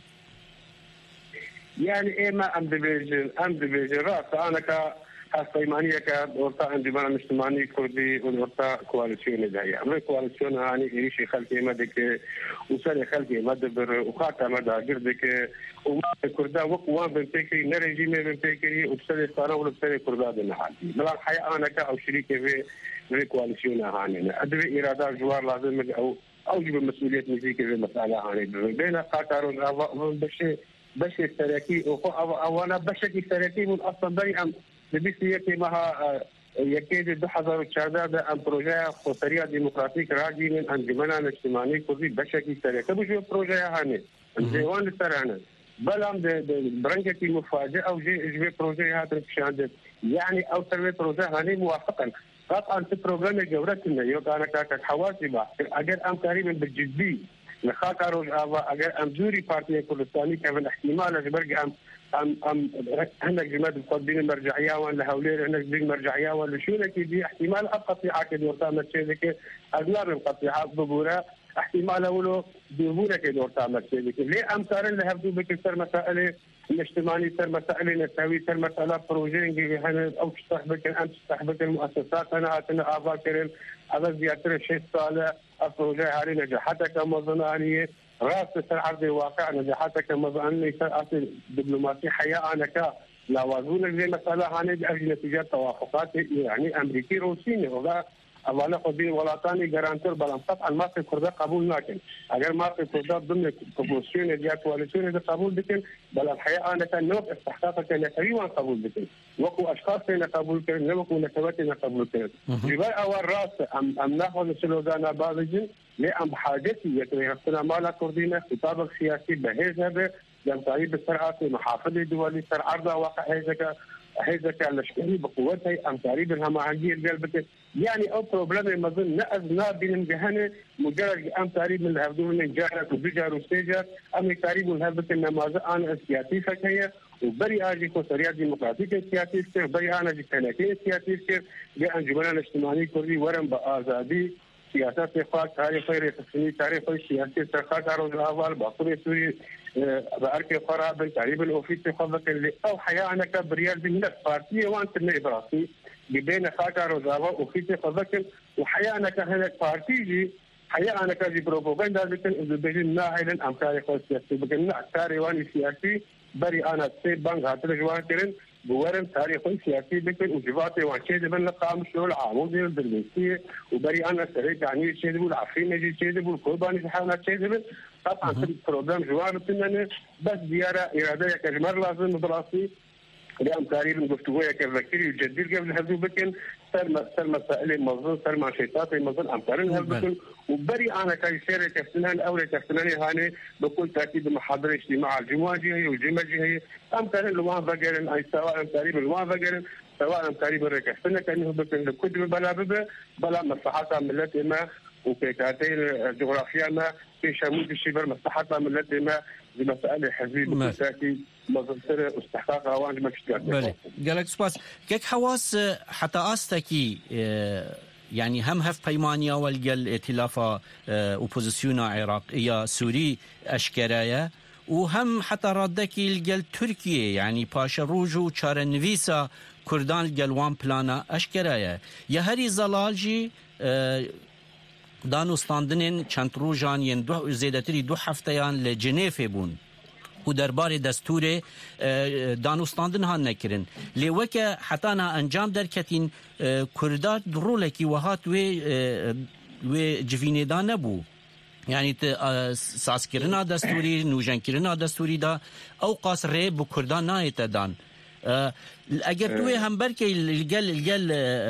يعني إيه ما أم دبيجن أم دبيجن رأس أنا كا هالصيمانية كورتا انضمام اجتماعي كردي ورتا كواليسيون دايا أما كواليسيون هاني إيشي خلقي مدك وسالي خلقي مدبر وخاطة مدى قردك وما كردا وقوان بنتكري نرجيمي بنتكري وبسالي صاروا وبسالي كردا بنحالي بلا الحقيقة أنا كا أو شريكي في في كواليسيون هاني أدري إرادة جوار لازم أو أوجب مسؤولية مزيكي في المسألة هاني بين قاتارون بشي بشي السراكي أو أنا بشكي السراكي من أصلا بري أم بسيتي مها يكيد دو هزار وچارده ام پروژه خودسریا دموکراتیک راجی من انجمنان اجتماعی کردی بشکی سریعه بجو پروژه هانه انجوان سرانه بلام برنجتي مفاجئة أو جي بروجي هذا الشان يعني أو تروي بروجي هاني موافقا قطعا في بروجرام جورتنا يوقع كاك حواسي با أجر أم قريبا بالجدي نخاك روج آبا أجر أم زوري بارتي كردستاني كمان احتمال أجبرج أم أم أم هناك جماعة القدين المرجعية ولا هؤلاء هناك دين مرجعية ولا شو لك دي احتمال أقطع عقد ورطة ذيك أغلب القطيعات ضبورة احتمال أولو دورة كدور تعمل شيء ليه أمثال اللي هبدو بكثر مسائل الاجتماعي سر مسائل نسوي سر مسألة بروجين هنا أو تستحبك أن تستحبك المؤسسات أنا أتنا آباء كريم هذا زيادة شيء صالح البروجين هذه نجاحتها كمظنانية راس سر عرض الواقع نجاحتها كمظنانية سر دبلوماسي حياة أنا كا لا وزون زي مسألة هنا بأجل نتيجة توافقات يعني أمريكي روسيني وذا اولا خود این ولاتانی گارانتور بلام طبعا ما في کرده قبول نکن اگر ما في کرده ضمن کوالیسیون یا کوالیسیون قبول بکن بل الحقيقه انا كان نوع استحقاق كان تقريبا قبول بكن وكو اشخاص كان قبول كن وكو نكبات قبول كن جبال اول راس ام ام ناخذ سلوغانا بازجن لام بحاجتي يتوقفنا مالا كردينا خطاب سياسي بهذا هذا لم تعيب السرعه محافظه دولي سر عرضه واقع هذا هذا كان لشكري بقوتها ام تقريبا هم عندي القلب يعني او بروبلم ما ظن نأذنا بين جهنه مجرد ام تقريبا من هذول من جهه وبجار وسجار ام تقريبا من هذا النماذج انا سياسي فكيه وبري اجي كوسريا ديمقراطيه سياسي كيف بري انا جي كنكيه سياسي كيف جانجمنا الاجتماعي كردي ورم بازادي سياسات اخوات تاريخ خير تسمي تاريخ سياسي ترخات عروض الاول باطل سوري باركي قرابه تقريبا الاوفيسي خذك اللي او حياه انا كبريال دي من بارتيه وانت النيبراسي بين خاطر وزاوا اوفيسي خذك وحياه انا كهنا بارتيجي حياه انا كذي بروباغندا لكن بين ناهلا امكاني سياسي بكن تاري واني سياسي بري انا سي بانك هات الجوان كرن بورم تاريخ سياسي بكن وجباتي وانشيد من القام شغل عمود الدبلوماسيه وبري انا سريت يعني شيء بقول عفرين يجي شيء بقول قرباني حالات شيء طبعا في البروجرام جواب تنن بس زياره اراديه كجمر لازم دراسي اليوم تقريبا قفتوها كذكري وجديد قبل هذو بكن سر سر مسائل مظن سر معشيتات مظن امثال هذا بكن وبري انا كيسير كفتنان او كفتنان هاني بكل تاكيد محاضره اجتماع الجماجي والجماجي امثال الموافقه اي سواء تقريبا الموافقه سواء تقريبا كفتنا كانه بكن الكتب بلا بلا بلا مصلحات ملت ما وكيكاتين جغرافيا ما في شمول الشبر مصلحات ملت ما بمسائل حزبيه بالتاكيد مظهر استحقاق اوان ما بله قالك سباس كيك حواس حتى استكي يعني هم هف بيمانيا والجل ائتلاف اوبوزيسيون عراقيه سوري اشكرايا وهم حتى ردكي الجل تركيا يعني باشا روجو تشارنفيسا كردان الجلوان بلانا اشكرايا يا هري زلالجي دانوستاندنين چند روجان ين دو زيادتري دو هفتيان لجنيف بون و دربار دستور دانوستاندن ها نکرن لیوکه حتی نا انجام درکتین کردات رولکی وهات و و جوینه نبو يعني ساس كرنا دستوري نوجان كرنا دستوري دا او قاس ري بو كردان نايت دان اگر توي هم بركي الجل الجل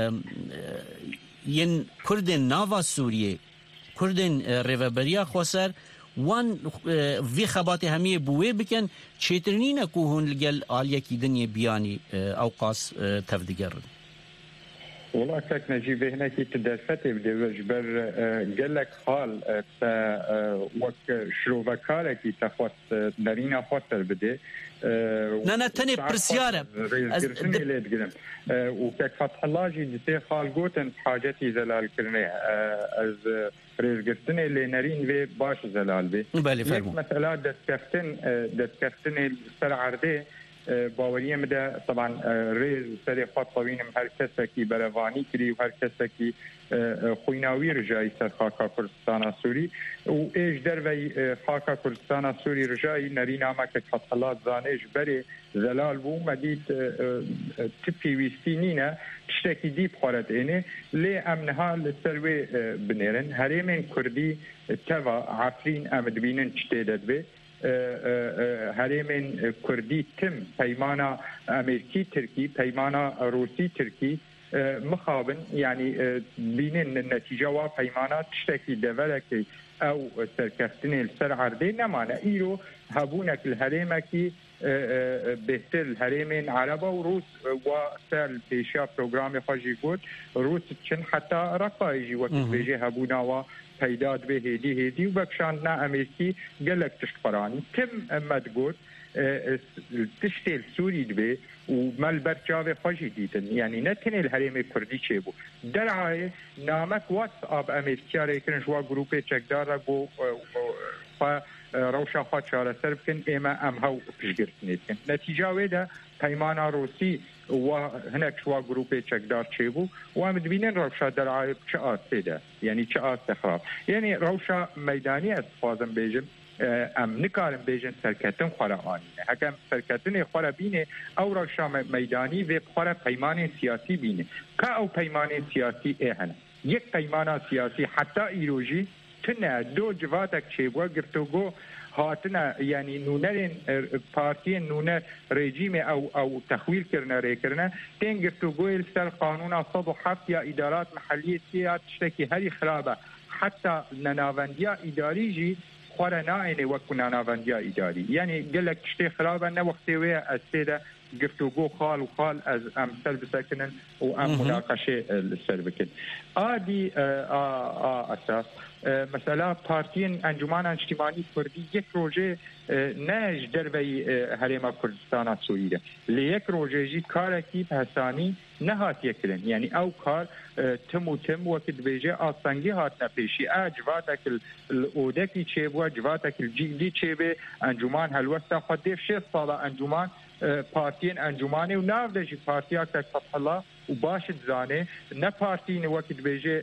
ين كردن نافا سوريه كردن ريفابريا خوسر وان في خباتي همية بوي بكن تشيترنين كوهن لقل آلية كي دنيا بياني أوقاس تفدقرن والله كاك نجيب هنا كي تدرفتي بدي جبر قال لك حال وك شروفكاله كي تخوت نارينا خوتر بدي نانا تاني برسيارة وكاك فتح الله جي دي خال قوتن حاجتي زلال كرنيه از ريز قرتني اللي نارين في باش زلال بي مثلا دستكفتن دستكفتن السر عردي باوريه مدى طبعا ريز سري خط طويل من هر كسكي بلواني كري وهر كسكي خويناوي رجاي سر خاكا كردستان سوري وايش دربي خاكا كردستان سوري رجاي نارينا ما فتح الله زانيش بري زلال بو مديت تبي ويستينينا تشتكي دي بخارت اني لي امنها للسروي بنيرن هريمن كردي توا عفرين امد بينن تشتيدت بي هريمن كردي تم پیمانا امریکی ترکی پیمانا روسی ترکی مخابن يعني بینن النتیجه و پیمانات تشتكي دولكي او سركفتني السر عردي نمانا ايرو هبونك الهريمكي بهتر الهريمين عربا وروس وسال بيشا بروغرامي خاجي قد روس تشن حتى رقايجي وقت بيجي هبونا و پیداد به هدی هدی و بکشاندنا امریکی گلک تشتفرانی تم امد گود تشتیل سوری دبی و مال برچاوی خوشی دیدن یعنی نتنی الهریم کردی چه بو در عای نامک واتس آب امریکی ریکنش و گروپ چکدار بو روشا خواهد شاره سر بکن ایما ام هاو پشگرتنید کن نتیجه ویده پیمانا روسی و هناك شوا جروبي تشكدار تشيبو ومدبينين روشا در عايب چه آسته يعني چه آسته خراب يعني روشا ميداني استفاظن بيجن ام نكارن بيجن سركتن خورا آنينه هكام سركتن خورا بينه او روشا ميداني و خورا پیمان سياسي بينه که او پیمان سياسي اهنه یک پیمان سياسي حتى ایروجی تنه دو جواتك چيبوا گرتوگو هاتنا يعني نونر بارتي نونر ريجيم او او تخويل كرنا ريكرنا تنقفتو قويل سال قانون صدو حفت يا ادارات محليه سيات تشتكي هذه خرابه حتى ننافنديا اداري جي خورنا اني وكنا نافنديا اداري يعني قال لك تشتي خرابه انه وقتي ويا السيده قفتو قو خال وخال از امثال بسكنن وام مناقشه السربكن ادي اساس مثلا پارتین انجمن اجتماعی کردی یک روزه نج دربی هرم کردستان سوریه لیک روزه جی کار کی حسانی نهات یکرن یعنی او کار تمو تم وقت بیجه آسانگی هات نپیشی اجواتک الاودکی چه بو اجواتک الجدی چه به انجمن هلوستا خدیف شه سال انجمن پارتین انجمنی و ناو دجی پارتیا که فتح الله وباشد زانه نه پارتین وقت بیجه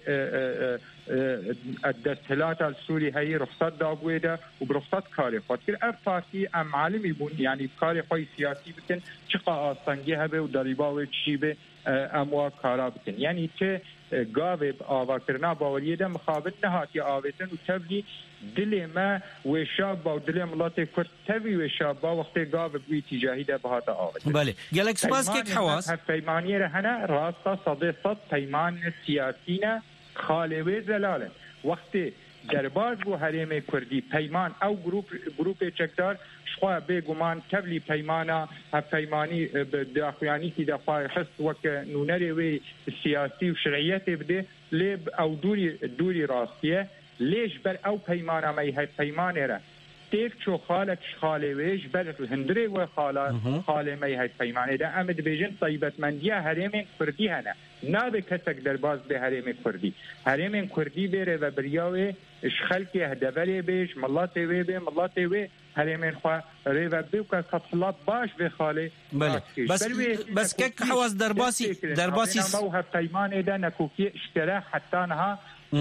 الدستهلات السوري هي رخصت دابويدا وبرخصت كاري خاطر اف بارتي ام عالمي يبون يعني كاري خوي سياسي بكن چقا آسانگي هبه و دريباوي چيبه اموا كارا بكن يعني چه گاوه آوا کرنا باوریه ده مخابط نهاتی آویتن و تبلی دل ما و شاب با دل ملات کرد تبی و شاب با وقت گاوه بوی تجاهی ده بهات آویتن بله گلک سپاس که حواس پیمانی رهنه راستا صده صد پیمان سیاسینه خالوی زلاله وقتی درباز بو حریم کردی پیمان او گروپ گروپ چکدار شخوا بگمان تبلی پیمانا پیمانی داخویانی کی دفاع حس وک نونری وی سیاسی و شرعیت بده لب او دوری دوری راستیه لیش بر او پیمانا می های پیمانه را تیک چو خالک خالویش بر هندری و خالا خال می های پیمانه ده امد بیجن طیبت مندیه حریم کردی هنه نابه کسک درباز به حریم کردی حریم کردی بره و بریاوه اشخلکی هدولی بیش ملاتی وی بی ملاتی وی حریم خواه ری و بیو که فتحلا باش به خاله بله بس بس که حواس درباسی درباسی موها پیمانه ده نکوکی اشتره حتی نها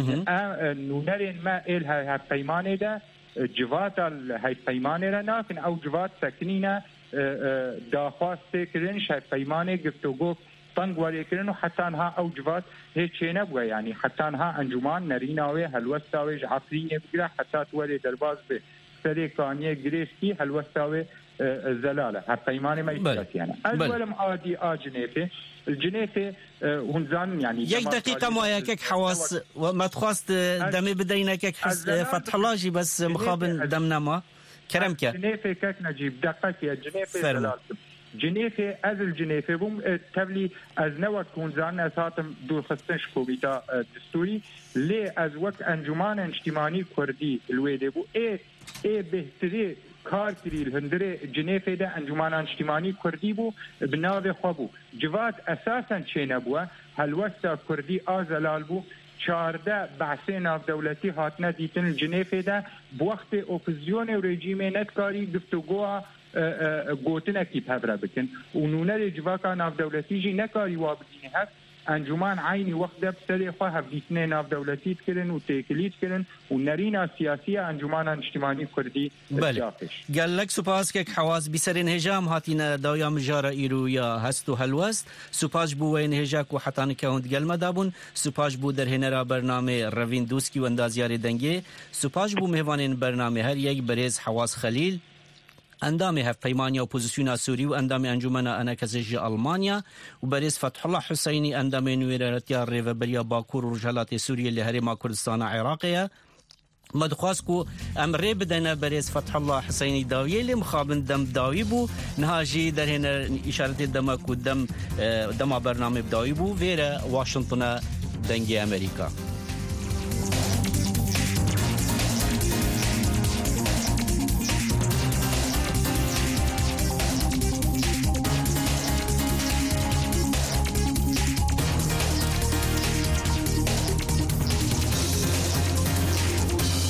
نونرین ما ایل ها پیمانه ده جوات های پیمانه را ناکن او جوات سکنینه داخواست کرنش های پیمانه گفتگو طنق ولكن حتى انها اوجبات هيك نبغى يعني حتى انها انجمان نريناوي هلوستاوي عفريه بقرا حتى تولي درباز به سريكانيه جريسكي هلوستاوي زلاله هالبيمانه ما يتكات يعني اولم عادي اجنيفه الجنيفه هنزان يعني یک دقيقه ما ياك حواس وما تخواست دمي بدينك فتح الله جي بس مخابن دمنما كرمك جنيفه كك نجيب دقه يا جنيفه زلاله جنيفه از الجنيفه بوم تبلي از نوت كونزان اساتم دور خستش كوبيتا دستوري لي از وقت انجمان اجتماعي كردي الويده بو اي اي بهتري کار کری الهندره جنیفه ده انجمان اجتماعی کردی بو بناو خوابو جوات اساسا چه نبوه هلوستا کردی آزلال بو چارده بحثه ناف دولتی هاتنه دیتن جنیفه ده بوقت اپوزیون و رژیم نتکاری گفتگوها گوتنه کی پبره بکن و نونه جواکا ناف دولتی جی نکاری وابدینه هست انجمان عینی وقت ده بسری خواه هفدیتنه ناف دولتیت کرن و تکلیت کرن و نرین سیاسی انجمان اجتماعی کردی اتجاقش قال لك سپاس که حواس بسرین هجام هاتینا دایام جارا ایرو یا هستو هلوست سپاس بو وین هجاک و حتانی که هند گلمه دابون سپاس بو در هنرا برنامه روین دوسکی و اندازیار دنگه سپاس بو مهوانین برنامه هر یک بریز حواس خلیل اندام هفپیمانی اپوزیسیون سوری و اندام انجمن انکزیج آلمانیا و بریز فتح الله حسینی اندام نویرتیا ریوبریا باکور و رجالات سوریه لهرما کردستان عراقیه مدخواست کو امر بدنا بریز فتح الله حسینی داویه لی مخابن دم داوی بو نهاجی در هن اشارت دم کو دم دم برنامه داوی بو ویره واشنطن دنگی امریکا